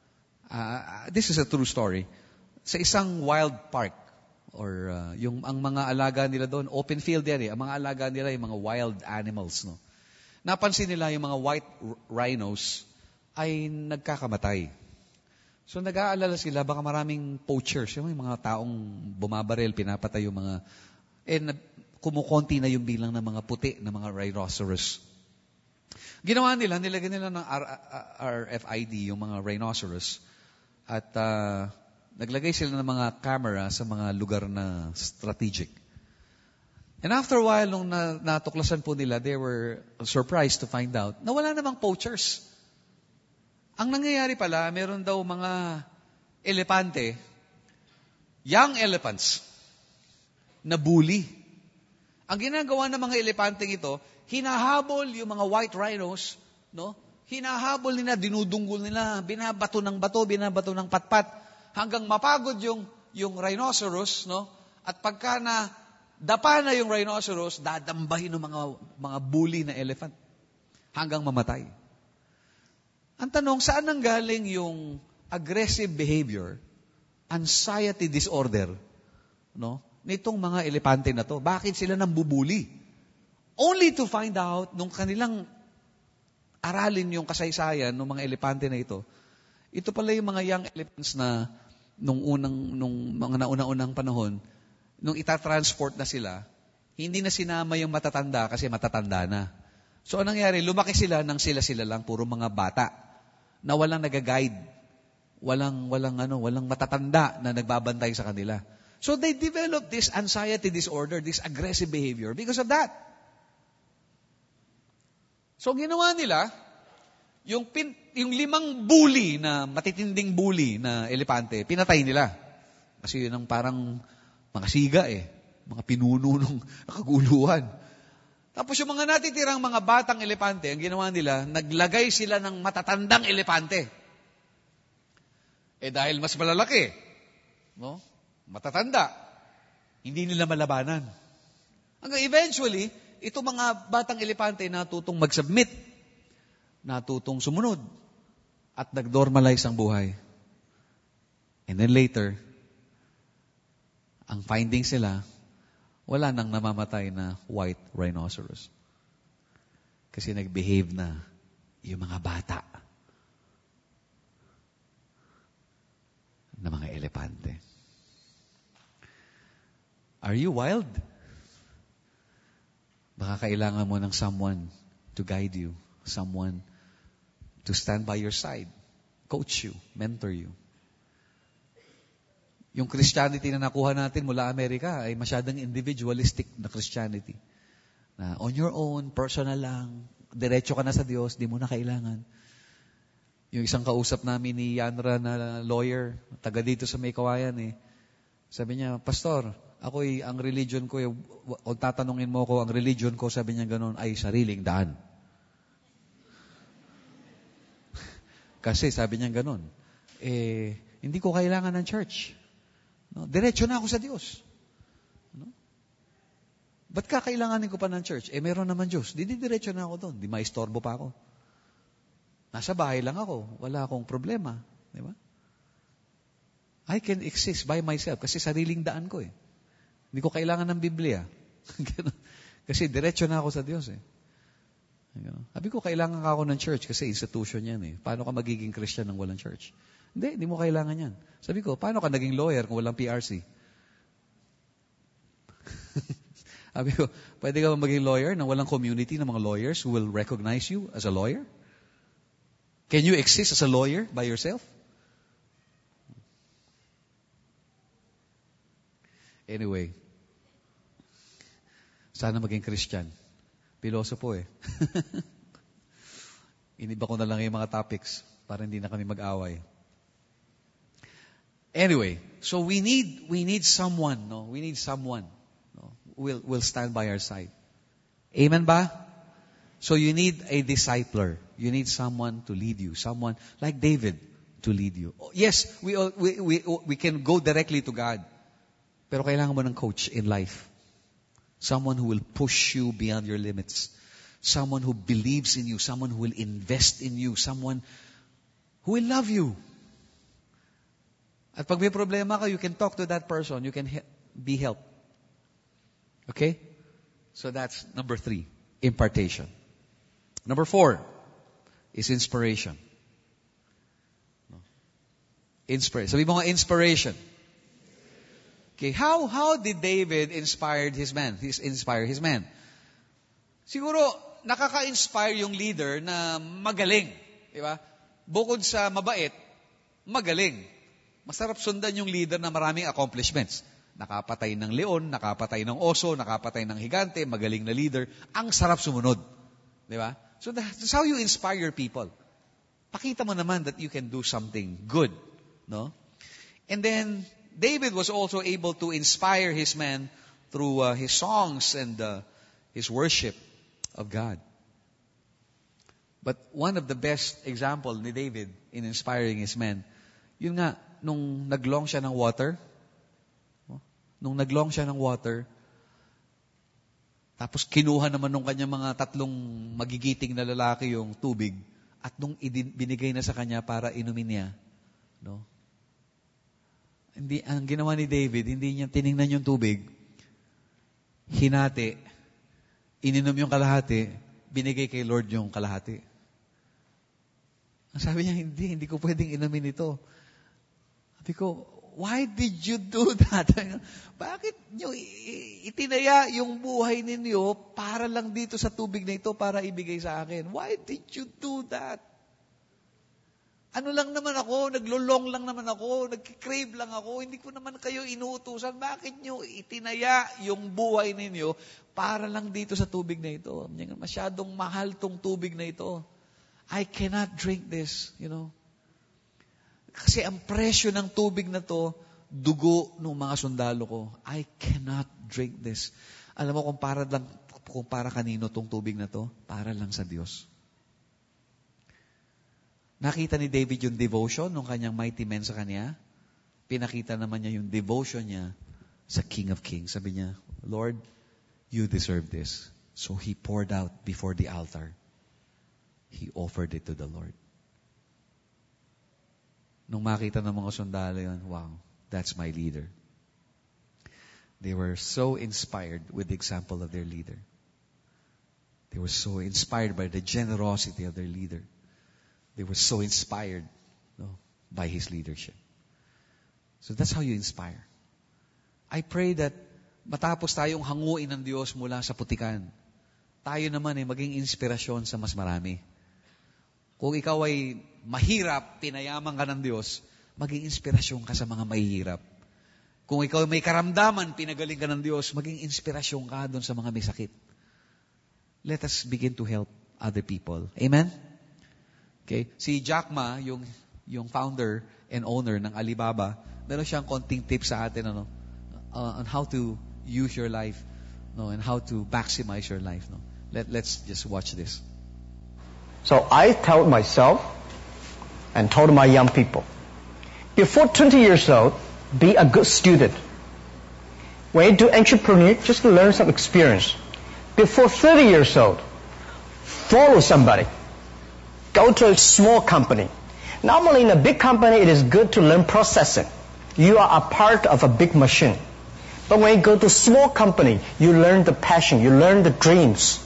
A: This is a true story. Sa isang wild park, or ang mga alaga nila doon, open field yan eh. Ang mga alaga nila yung mga wild animals, no. Napansin nila yung mga white rhinos ay nagkakamatay. So nag-aalala sila, baka maraming poachers, yung mga taong bumabaril, pinapatay yung mga, kumukonti na yung bilang ng mga puti na mga rhinoceros. Ginawa nila, nilagyan nila ng RFID yung mga rhinoceros at naglagay sila ng mga camera sa mga lugar na strategic. And after a while, nung natuklasan po nila, they were surprised to find out na wala namang poachers. Ang nangyayari pala, meron daw mga elepante, young elephants, na bully. Ang ginagawa ng mga elepante ito, hinahabol yung mga white rhinos, no? Hinahabol nila, dinudunggol nila, binabato ng bato, binabato ng patpat, hanggang mapagod yung rhinoceros, no? At pagka na dapa na yung rhinoceros, dadambahin ng mga bully na elephant hanggang mamatay. Ang tanong, saan nanggaling yung aggressive behavior, anxiety disorder, no? Nitong mga elepante na to? Bakit sila nambubuli? Only to find out, nung kanilang aralin yung kasaysayan ng mga elepante na ito pala yung mga young elephants na nung mga nauna-unang panahon, nung itatransport na sila, hindi na sinama yung matatanda kasi matatanda na. So anong nangyari? Lumaki sila nang sila lang, puro mga bata na walang nag-guide, walang matatanda na nagbabantay sa kanila. So they developed this anxiety disorder, this aggressive behavior because of that. So ginawa nila, yung 5 bully na matitinding bully na elepante, pinatay nila. Kasi yun ang parang mga siga mga pinuno ng kaguluhan. Tapos yung mga natitirang mga batang elepante, ang ginawa nila, naglagay sila ng matatandang elepante. Dahil mas malalaki, no? Matatanda, hindi nila malabanan. Hanggang eventually, ito mga batang elepante natutong mag-submit, natutong sumunod, at nag-normalize ang buhay. And then later, ang findings sila, wala nang namamatay na white rhinoceros. Kasi nag-behave na yung mga bata na mga elepante. Are you wild? Baka kailangan mo ng someone to guide you, someone to stand by your side, coach you, mentor you. Yung Christianity na nakuha natin mula Amerika ay masyadong individualistic na Christianity. Na on your own, personal lang, diretso ka na sa Diyos, di mo na kailangan. Yung isang kausap namin ni Yanra na lawyer, taga dito sa May Kawayan sabi niya, Pastor, ang religion ko, o tatanungin mo ko, ang religion ko, sabi niya gano'n, ay sariling daan. Kasi sabi niya gano'n, hindi ko kailangan ng church. No? Diretso na ako sa Diyos. No? Ba't kakailanganin ko pa ng church? Meron naman Diyos. Diretso na ako doon. Di maistorbo pa ako. Nasa bahay lang ako. Wala akong problema. Di ba? I can exist by myself kasi sariling daan ko Hindi ko kailangan ng Biblia. Kasi diretso na ako sa Diyos Sabi ko, kailangan ka ako ng church kasi institution yan Paano ka magiging Christian nang walang church? Hindi mo kailangan yan. Sabi ko, paano ka naging lawyer kung walang PRC? Sabi ko, pwede ka ba maging lawyer nang walang community ng mga lawyers who will recognize you as a lawyer? Can you exist as a lawyer by yourself? Anyway, sana maging Christian. Pilosopo Iniba ko na lang yung mga topics para hindi na kami mag-away. Anyway, so we need someone, no? We need someone, no? Will stand by our side. Amen ba? So you need a discipler. You need someone to lead you. Someone like David to lead you. Yes, we can go directly to God. Pero kailangan mo ng coach in life. Someone who will push you beyond your limits. Someone who believes in you. Someone who will invest in you. Someone who will love you. At pag may problema ka, you can talk to that person. You can be helped. Okay? So that's number 3, impartation. Number 4 is inspiration. Inspiration. Sabi mo nga, inspiration. Okay, how did David inspire his men? Siguro, nakaka-inspire yung leader na magaling. Di ba? Bukod sa mabait, magaling. Masarap sundan yung leader na maraming accomplishments. Nakapatay ng leon, nakapatay ng oso, nakapatay ng higante, magaling na leader. Ang sarap sumunod. Di ba? So that's how you inspire your people. Pakita mo naman that you can do something good. No? And then, David was also able to inspire his men through his songs and his worship of God. But one of the best example ni David in inspiring his men, yun nga, nung naglong siya ng water, tapos kinuha naman nung kanya mga 3 magigiting na lalaki yung tubig, at nung binigay na sa kanya para inumin niya, no? Ang ginawa ni David, hindi niya tiningnan yung tubig, hinati, ininom yung kalahati, binigay kay Lord yung kalahati. Ang sabi niya, hindi ko pwedeng inumin ito. Sabi ko, why did you do that? Bakit nyo itinaya yung buhay ninyo para lang dito sa tubig na ito para ibigay sa akin? Why did you do that? Ano lang naman ako, naglulong lang naman ako, nagkikrave lang ako, hindi ko naman kayo inuutusan. Bakit nyo itinaya yung buhay ninyo para lang dito sa tubig na ito? Masyadong mahal tong tubig na ito. I cannot drink this, you know. Kasi ang presyo ng tubig na to, dugo ng mga sundalo ko. I cannot drink this. Alam mo kung para kanino tong tubig na to? Para lang sa Diyos. Nakita ni David yung devotion ng kanyang mighty men sa kanya. Pinakita naman niya yung devotion niya sa King of Kings. Sabi niya, Lord, you deserve this. So he poured out before the altar. He offered it to the Lord. Nung makita ng mga sundalo yun, wow, that's my leader. They were so inspired with the example of their leader. They were so inspired by the generosity of their leader. They were so inspired by his leadership. So that's how you inspire. I pray that matapos tayong hanguin ng Diyos mula sa putikan, tayo naman ay maging inspirasyon sa mas marami. Kung ikaw ay mahirap, pinayaman ka ng Diyos, maging inspirasyon ka sa mga mahihirap. Kung ikaw ay may karamdaman, pinagaling ka ng Diyos, maging inspirasyon ka doon sa mga may sakit. Let us begin to help other people. Amen? Okay? Si Jack Ma, yung founder and owner ng Alibaba, meron siyang konting tips sa atin on how to use your life, and how to maximize your life. Let's just watch this.
B: So I told myself and told my young people, before 20 years old, be a good student. When you do entrepreneur, just learn some experience. Before 30 years old, follow somebody. Go to a small company. Normally in a big company, it is good to learn processing. You are a part of a big machine. But when you go to a small company, you learn the passion, you learn the dreams.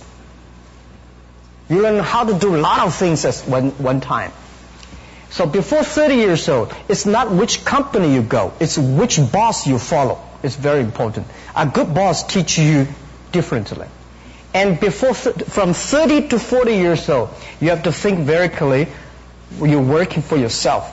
B: You learn how to do a lot of things at one time. So before 30 years old, it's not which company you go, it's which boss you follow. It's very important. A good boss teaches you differently. And from 30 to 40 years old, you have to think very clearly, you're working for yourself.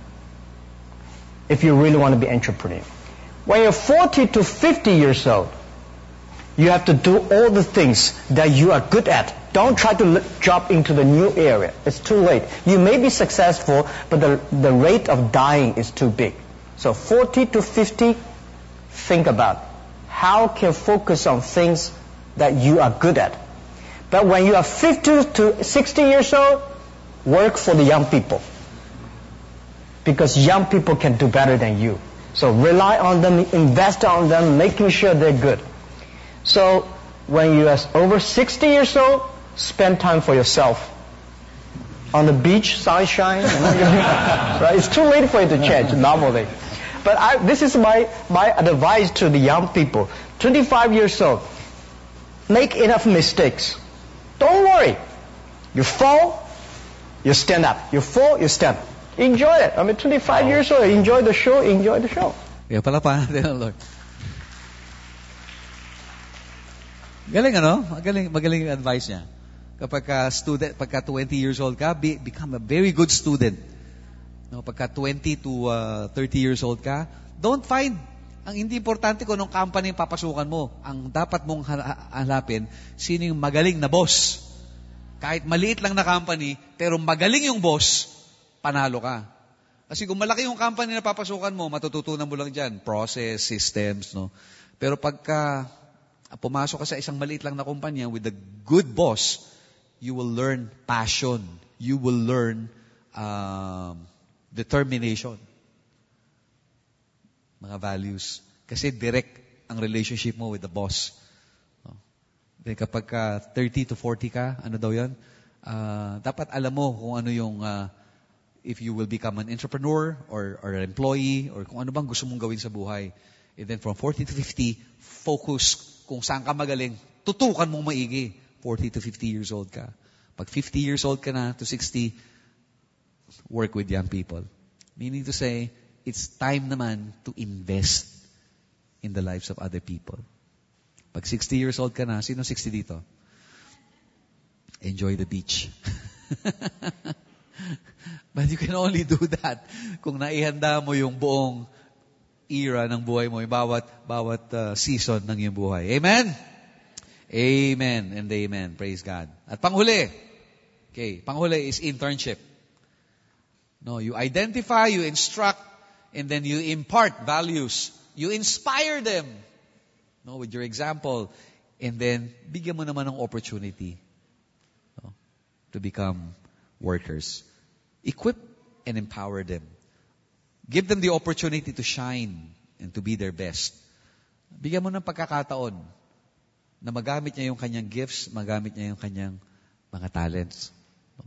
B: If you really want to be an entrepreneur. When you're 40 to 50 years old, you have to do all the things that you are good at. Don't try to jump into the new area. It's too late. You may be successful, but the rate of dying is too big. So 40 to 50, think about how can focus on things that you are good at. But when you are 50 to 60 years old, work for the young people. Because young people can do better than you. So rely on them, invest on them, making sure they're good. So when you are over 60 years old, spend time for yourself. On the beach, sunshine, right? It's too late for you to change normally. But this is my advice to the young people. 25 years old, make enough mistakes. Don't worry. You fall, you stand up. You fall, you stand up. Enjoy it. 25 years old, enjoy the show.
A: Kaya palapahan natin ang Lord. Galing magaling yung advice niya. Pagka 20 years old ka, become a very good student. No, pagka 20 to 30 years old ka, don't find, ang hindi importante kung anong company papasukan mo. Ang dapat mong hanapin, sino yung magaling na boss. Kahit maliit lang na company, pero magaling yung boss, panalo ka. Kasi kung malaki yung company na papasukan mo, matututunan mo lang dyan, process, systems, no? Pero pagka pumasok ka sa isang maliit lang na kumpanya with a good boss, you will learn passion. You will learn determination. Mga values. Kasi direct ang relationship mo with the boss. Kapag 30 to 40 ka, ano daw yan? Dapat alam mo kung ano yung, if you will become an entrepreneur or an employee or kung ano bang gusto mong gawin sa buhay. And then from 40 to 50, focus kung saan ka magaling. Tutukan mong maigi. 40 to 50 years old ka. Pag 50 years old ka na to 60, work with young people. Meaning to say, it's time naman to invest in the lives of other people. Pag 60 years old ka na, sino 60 dito? Enjoy the beach. But you can only do that kung naihanda mo yung buong era ng buhay mo, yung bawat season ng iyong buhay. Amen? Amen and amen. Praise God. At panghuli. Okay, panghuli is internship. No, you identify, you instruct, and then you impart values. You inspire them. No, with your example. And then, bigyan mo naman ng opportunity, no, to become workers. Equip and empower them. Give them the opportunity to shine and to be their best. Bigyan mo ng pagkakataon na magamit niya yung kanyang gifts, magamit niya yung kanyang mga talents. No?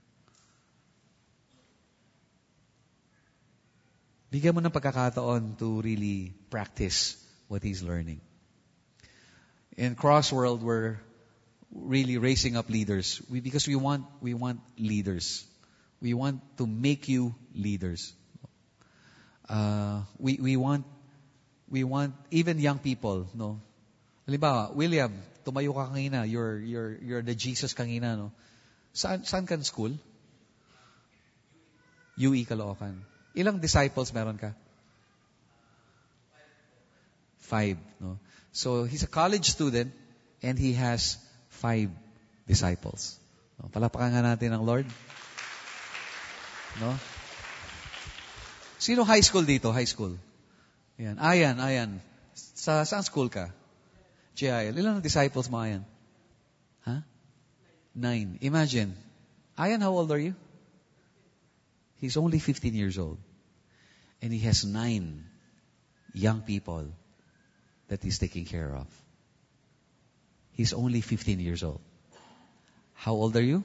A: Bigyan mo ng pagkakataon to really practice what he's learning. In Crossworld, we're really raising up leaders because we want leaders. We want to make you leaders. We want even young people, no. Halimbawa, William, tumayo ka kanina, you're the Jesus kanina, no. Saan ka school? UE Caloocan. Ilang disciples meron ka? 5, no. So he's a college student and he has 5 disciples. No, palapakan nga natin ang Lord. No? Sino high school dito? High school. Ayan. Ayan. Saan school ka? JIL. Ilan ang disciples mo, Ayan? Huh? 9. Imagine. Ayan, how old are you? He's only 15 years old. And he has 9 young people that he's taking care of. He's only 15 years old. How old are you?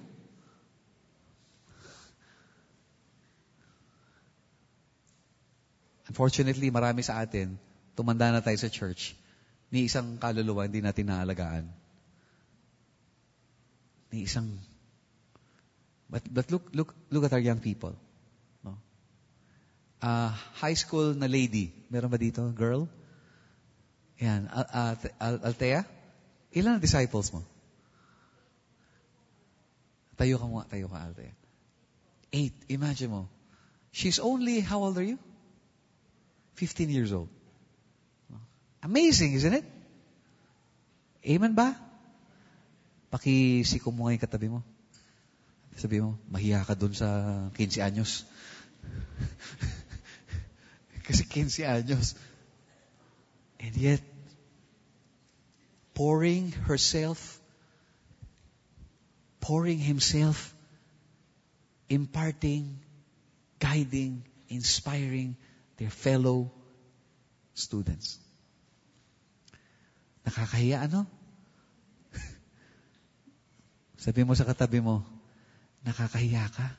A: Unfortunately, marami sa atin, tumanda na tayo sa church, ni isang kaluluwa hindi natin naalagaan. Ni isang... But look at our young people. No? High school na lady. Meron ba dito? Girl? Yan. Althea? Ilan ang disciples mo? Tayo ka, Althea. 8. Imagine mo. She's only, how old are you? 15 years old. Amazing, isn't it? Amen ba? Pakisikom mo ngayon katabi mo. Sabi mo, mahiya ka dun sa 15 anyos. Kasi 15 anyos. And yet, pouring herself pouring Himself, imparting, guiding, inspiring their fellow students. Nakakahiya, ano? Sabi mo sa katabi mo, nakakahiya ka.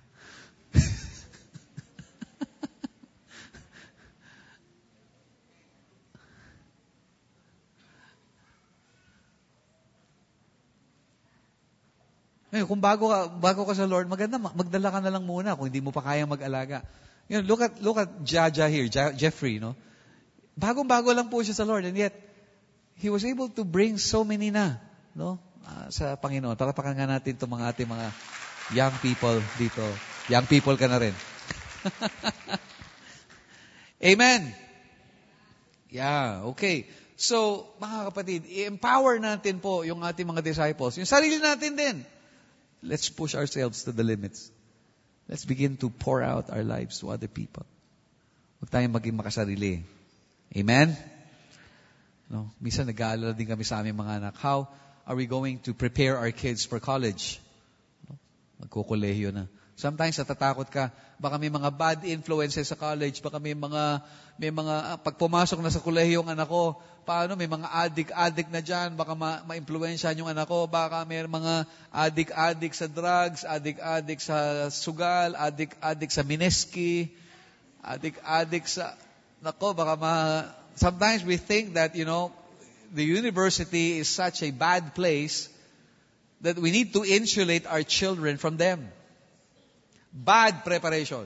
A: Ngayon, kung bago ka sa Lord, maganda, magdala ka na lang muna kung hindi mo pa kayang mag-alaga. You know, look at Jaja here, Jeffrey, no? Bagong-bago lang po siya sa Lord, and yet, he was able to bring so many na, no? Sa Panginoon. Pakapakan nga natin itong ating mga young people dito. Young people ka na rin. Amen. Yeah, okay. So, mga kapatid, i-empower natin po yung ating mga disciples. Yung sarili natin din. Let's push ourselves to the limits. Let's begin to pour out our lives to other people. Huwag tayong maging makasarili. Amen? No? Minsan nag-aalala din kami sa aming mga anak. How are we going to prepare our kids for college? No? Magkukolehiyo na. Sometimes natatakot ka, baka may mga bad influences sa college, baka may mga pag pumasok na sa kolehiyo yung anak ko, paano may mga addict na dyan, baka ma-influensyahan yung anak ko, baka may mga addict sa drugs, addict sa sugal, addict sa mineski, addict sa, sometimes we think that, the university is such a bad place that we need to insulate our children from them. Bad preparation.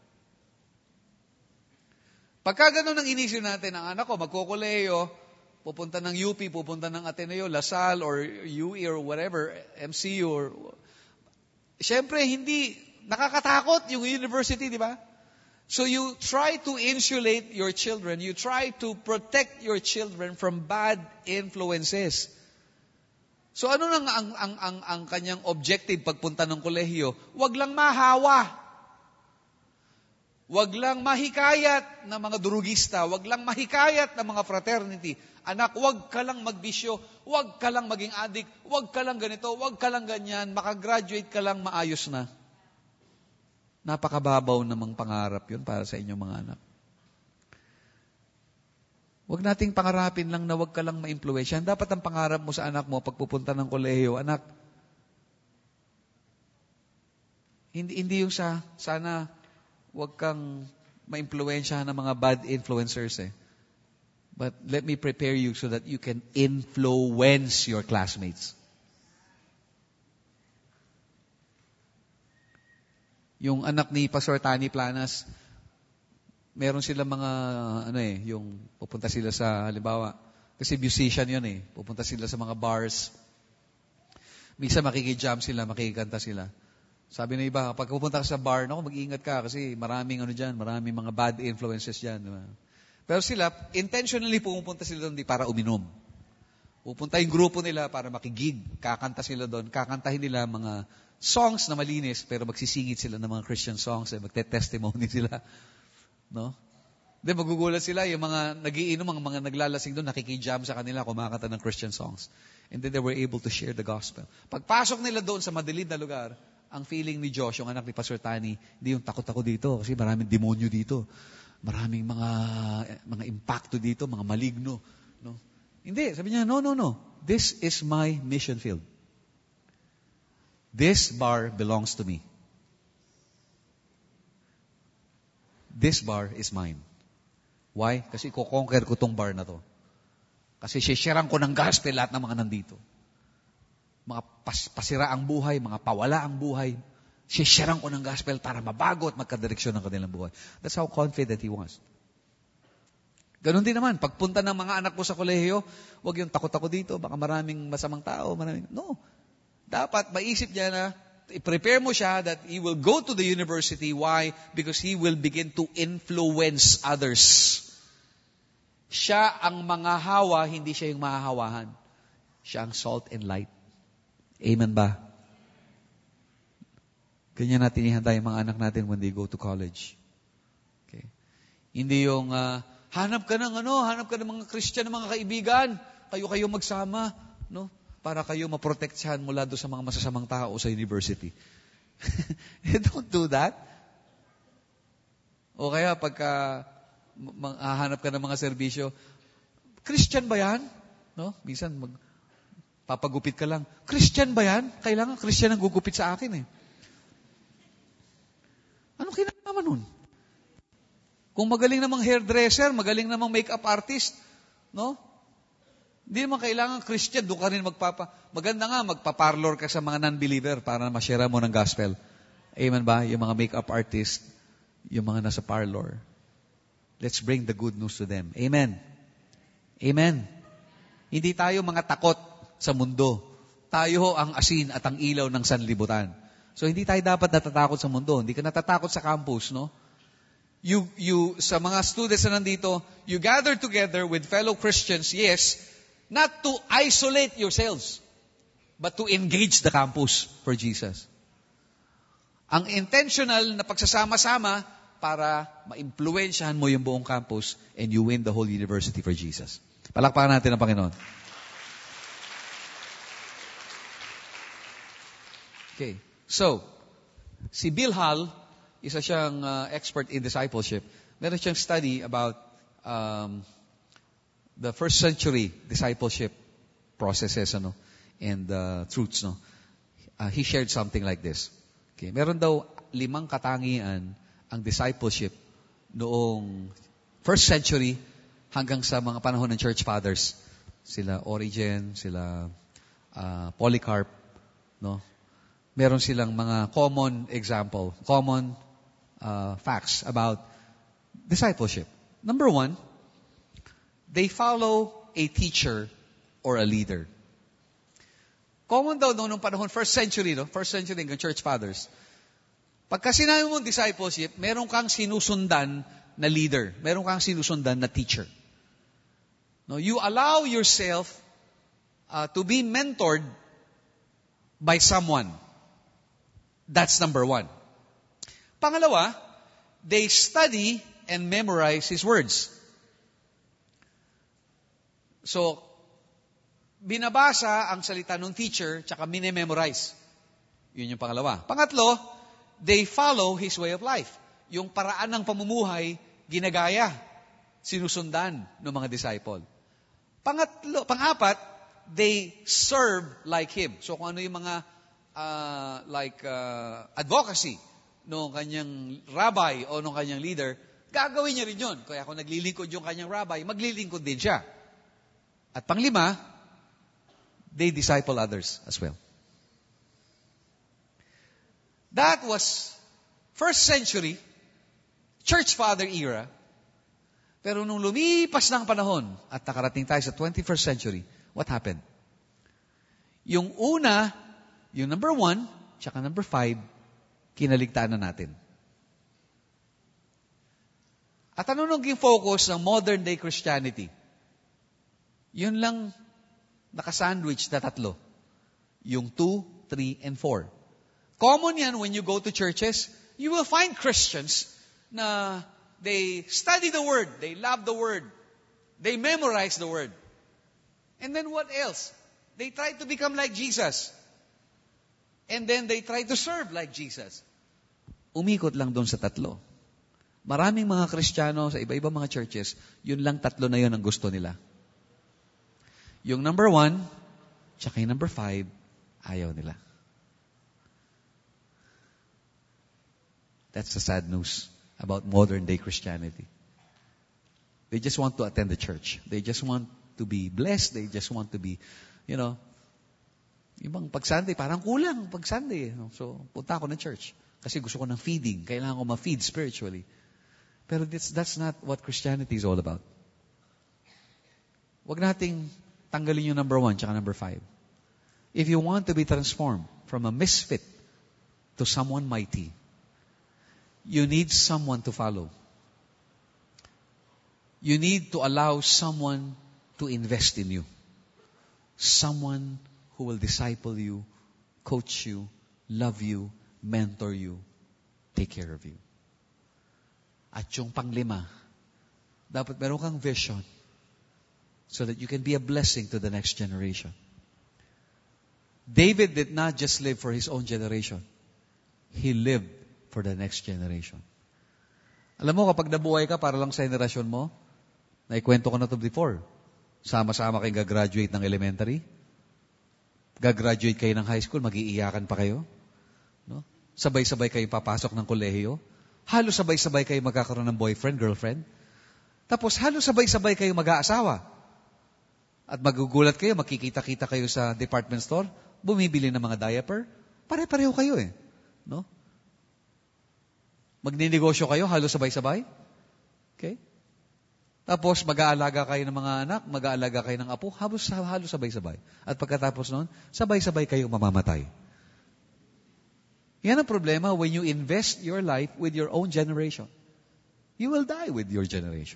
A: Pagka ganun ang inisip natin, ang anak ko magkukuleyo, pupunta ng UP, pupunta ng Ateneo, LaSalle, or UE, or whatever, MCU, or... Siyempre, hindi, nakakatakot yung university, di ba? So you try to insulate your children, you try to protect your children from bad influences. So ano nang ang kanyang objective pagpunta ng kolehiyo? Wag lang mahawa. Wag lang mahikayat ng mga durugista, wag lang mahikayat ng mga fraternity. Anak, wag ka lang magbisyo, wag ka lang maging addict, wag ka lang ganito, wag ka lang ganyan, makagraduate ka lang maayos na. Napakababaw namang pangarap 'yun para sa inyong mga anak. Huwag nating pangarapin lang na huwag ka lang ma-impluwensyahan. Dapat ang pangarap mo sa anak mo pag pupunta ng kolehiyo, anak, hindi yung sana huwag kang ma-impluwensyahan ng mga bad influencers eh. But let me prepare you so that you can influence your classmates. Yung anak ni Pastor Tani Planas, meron sila mga, yung pupunta sila sa, halimbawa, kasi musician yun eh, pupunta sila sa mga bars. Minsan makikijam sila, makikanta sila. Sabi ng iba, pag pupunta ka sa bar, mag-iingat ka kasi maraming maraming mga bad influences dyan. Diba? Pero sila, intentionally pumupunta sila doon para uminom. Pupunta yung grupo nila para makigig, kakanta sila doon, kakantahin nila mga songs na malinis, pero magsisingit sila ng mga Christian songs, magte-testimony sila. No? Then magugulat sila, yung mga nagiinom, mga naglalasing doon, nakikijam sa kanila, kumakanta ng Christian songs. And then they were able to share the gospel. Pagpasok nila doon sa madilim na lugar, ang feeling ni Josh, yung anak ni Pastor Tani, hindi yung takot ako dito, kasi maraming demonyo dito. Maraming mga impacto dito, mga maligno. No? Hindi, sabi niya, no. This is my mission field. This bar belongs to me. This bar is mine. Why? Kasi ko-conquer ko tong bar na to. Kasi sisirang ko ng gospel lahat ng mga nandito. Mga pasira ang buhay, mga pawala ang buhay. Sisirang ko ng gospel para mabago at magkadireksyon ng kanilang buhay. That's how confident he was. Ganon din naman, pagpunta ng mga anak mo sa kolehiyo, huwag yung takot ako dito, baka maraming masamang tao. No. Dapat maisip niya na i-prepare mo siya that he will go to the university. Why? Because he will begin to influence others. Siya ang manghahawa, hindi siya yung mahahawahan. Siya ang salt and light. Amen ba? Ganyan natin ihanda yung mga anak natin when they go to college. Okay. Hindi yung hanap ka ng mga Christian, ng mga kaibigan. Kayo magsama. No? para kayo maprotektahan mula doon sa mga masasamang tao sa university. Don't do that. O kaya pagka hahanap ka ng mga serbisyo, Christian ba yan? No? Minsan papagupit ka lang. Christian ba yan? Kailangan Christian ang gugupit sa akin eh. Anong kinalaman nun? Kung magaling namang hairdresser, magaling namang makeup artist, no? Hindi naman kailangan Christian, doon ka rin maganda nga, magpa-parlor ka sa mga non-believer para ma-share mo ng gospel. Amen ba? Yung mga makeup artist, yung mga nasa parlor. Let's bring the good news to them. Amen. Amen. Hindi tayo mga takot sa mundo. Tayo ang asin at ang ilaw ng sanlibutan. So hindi tayo dapat natatakot sa mundo. Hindi ka natatakot sa campus, no? You sa mga students na nandito, you gather together with fellow Christians, yes, not to isolate yourselves, but to engage the campus for Jesus. Ang intentional na pagsasama-sama para ma-impluwensyahan mo yung buong campus and you win the whole university for Jesus. Palakpakan natin ang Panginoon. Okay. So, si Bill Hall, isa siyang expert in discipleship. Meron siyang study about the first century discipleship processes and truths. He shared something like this. Okay. Meron daw 5 katangian ang discipleship noong first century hanggang sa mga panahon ng church fathers. Sila Origen, sila Polycarp. No? Meron silang mga common facts about discipleship. Number 1, they follow a teacher or a leader. Common daw nung panahon, first century hanggang church fathers. Pagka sinabi mo discipleship, meron kang sinusundan na leader. Meron kang sinusundan na teacher. No, you allow yourself to be mentored by someone. That's number 1. Pangalawa, they study and memorize His words. So, binabasa ang salita ng teacher, tsaka minememorize. Yun yung pangalawa. Pangatlo, they follow His way of life. Yung paraan ng pamumuhay, ginagaya, sinusundan ng mga disciple. Pang-apat, they serve like Him. So, kung ano yung mga advocacy nung kanyang rabbi o nung kanyang leader, gagawin niya rin yun. Kaya kung naglilingkod yung kanyang rabbi, maglilingkod din siya. At pang-5, they disciple others as well. That was first century, church father era. Pero nung lumipas ng panahon at nakarating tayo sa 21st century, what happened? Yung una, yung number 1, tsaka number 5, kinaligtaan na natin. At ano naging focus ng modern day Christianity? Yun lang nakasandwich na 3. Yung 2, 3, and 4. Common yan when you go to churches. You will find Christians na they study the Word, they love the Word, they memorize the Word. And then what else? They try to become like Jesus. And then they try to serve like Jesus. Umikot lang doon sa 3. Maraming mga Kristiyano sa iba-ibang mga churches, yun lang 3 na yun ang gusto nila. Yung number 1, tsaka yung number 5, ayaw nila. That's the sad news about modern day Christianity. They just want to attend the church. They just want to be blessed. They just want to be, ibang pag Sunday, parang kulang pag Sunday. So, punta ako ng church. Kasi gusto ko ng feeding. Kailangan ko ma-feed spiritually. Pero that's not what Christianity is all about. Huwag nating tanggalin yung number 1 tsaka number 5. If you want to be transformed from a misfit to someone mighty, you need someone to follow. You need to allow someone to invest in you. Someone who will disciple you, coach you, love you, mentor you, take care of you. At yung pang-5, dapat meron kang vision so that you can be a blessing to the next generation. David did not just live for his own generation. He lived for the next generation. Alam mo, kapag nabuhay ka para lang sa generasyon mo, naikwento ko na to before. Sama-sama kayong gagraduate ng elementary. Gagraduate kayo ng high school, mag-iiyakan pa kayo. No? Sabay-sabay kayo papasok ng kolehiyo. Halos sabay-sabay kayo magkakaroon ng boyfriend, girlfriend. Tapos halos sabay-sabay kayo mag-aasawa. At magugulat kayo, makikita-kita kayo sa department store, bumibili ng mga diaper, pare-pareho kayo eh. No? Magninegosyo kayo, halos sabay-sabay. Okay? Tapos mag-aalaga kayo ng mga anak, mag-aalaga kayo ng apo, halos sabay-sabay. At pagkatapos noon, sabay-sabay kayong mamamatay. Yan ang problema when you invest your life with your own generation. You will die with your generation.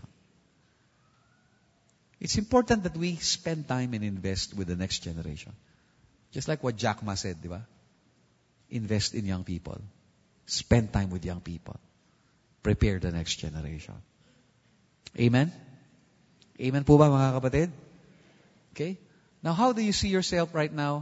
A: It's important that we spend time and invest with the next generation. Just like what Jack Ma said, di ba? Invest in young people. Spend time with young people. Prepare the next generation. Amen? Amen po ba mga kapatid? Okay? Now, how do you see yourself right now?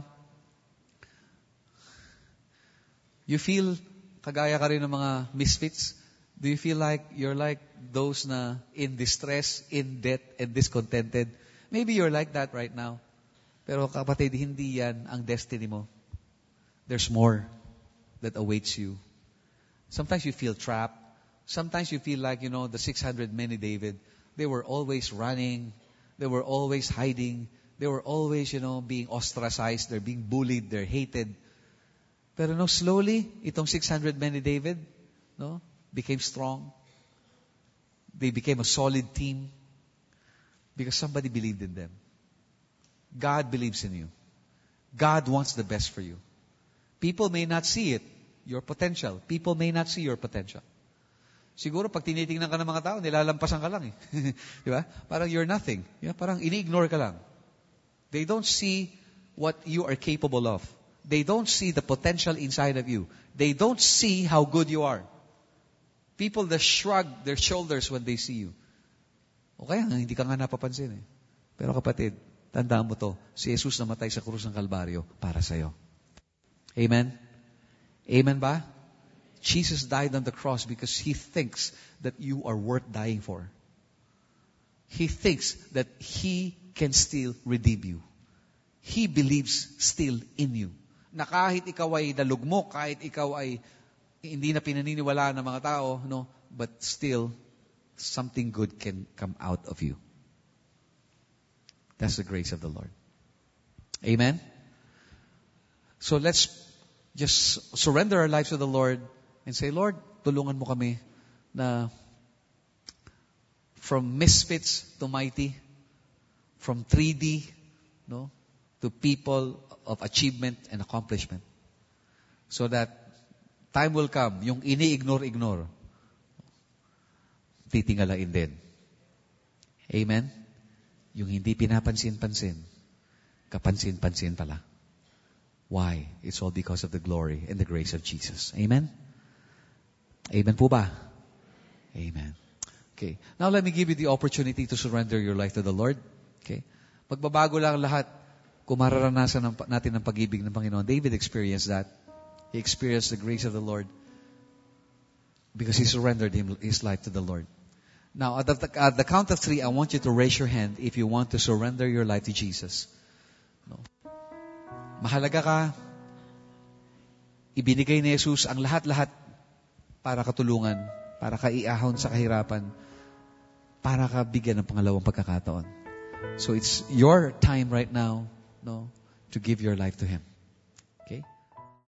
A: You feel kagaya ka rin ng mga misfits? Do you feel like you're like those na in distress, in debt, and discontented? Maybe you're like that right now. Pero kapatid, hindi yan ang destiny mo. There's more that awaits you. Sometimes you feel trapped. Sometimes you feel like, the 600 men in David, they were always running. They were always hiding. They were always, being ostracized. They're being bullied. They're hated. Pero slowly, itong 600 men ni David, became strong. They became a solid team because somebody believed in them. God believes in you. God wants the best for you. People may not see it, your potential. People may not see your potential. Siguro pag tinitingnan ka ng mga tao, nilalampasan ka lang eh. Di ba? Parang you're nothing. Parang ini-ignore ka lang. They don't see what you are capable of. They don't see the potential inside of you. They don't see how good you are. People that shrug their shoulders when they see you. O kaya hindi ka nga napapansin eh. Pero kapatid, tandaan mo to, si Jesus namatay sa krus ng Kalbaryo para sa'yo. Amen? Amen ba? Jesus died on the cross because He thinks that you are worth dying for. He thinks that He can still redeem you. He believes still in you. Na kahit ikaw ay dalugmok, kahit ikaw ay hindi na pinaniniwalaan ng mga tao, but still, something good can come out of you. That's the grace of the Lord. Amen? So let's just surrender our lives to the Lord and say, Lord, tulungan mo kami na from misfits to mighty, from 3D, to people of achievement and accomplishment. So that time will come, yung ini-ignore, titingalain din. Amen? Yung hindi pinapansin-pansin, kapansin-pansin pala. Why? It's all because of the glory and the grace of Jesus. Amen? Amen po ba? Amen. Okay. Now let me give you the opportunity to surrender your life to the Lord. Okay? Magbabago lang lahat kung mararanasan natin ang pag-ibig ng Panginoon. David experienced that. He experienced the grace of the Lord because he surrendered his life to the Lord. Now, at the count of 3, I want you to raise your hand if you want to surrender your life to Jesus. Mahalaga ka. Ibinigay ni Jesus ang lahat-lahat para katulungan, para kaiahon sa kahirapan, para ka bigyan ng pangalawang pagkakataon. So it's your time right now, to give your life to Him.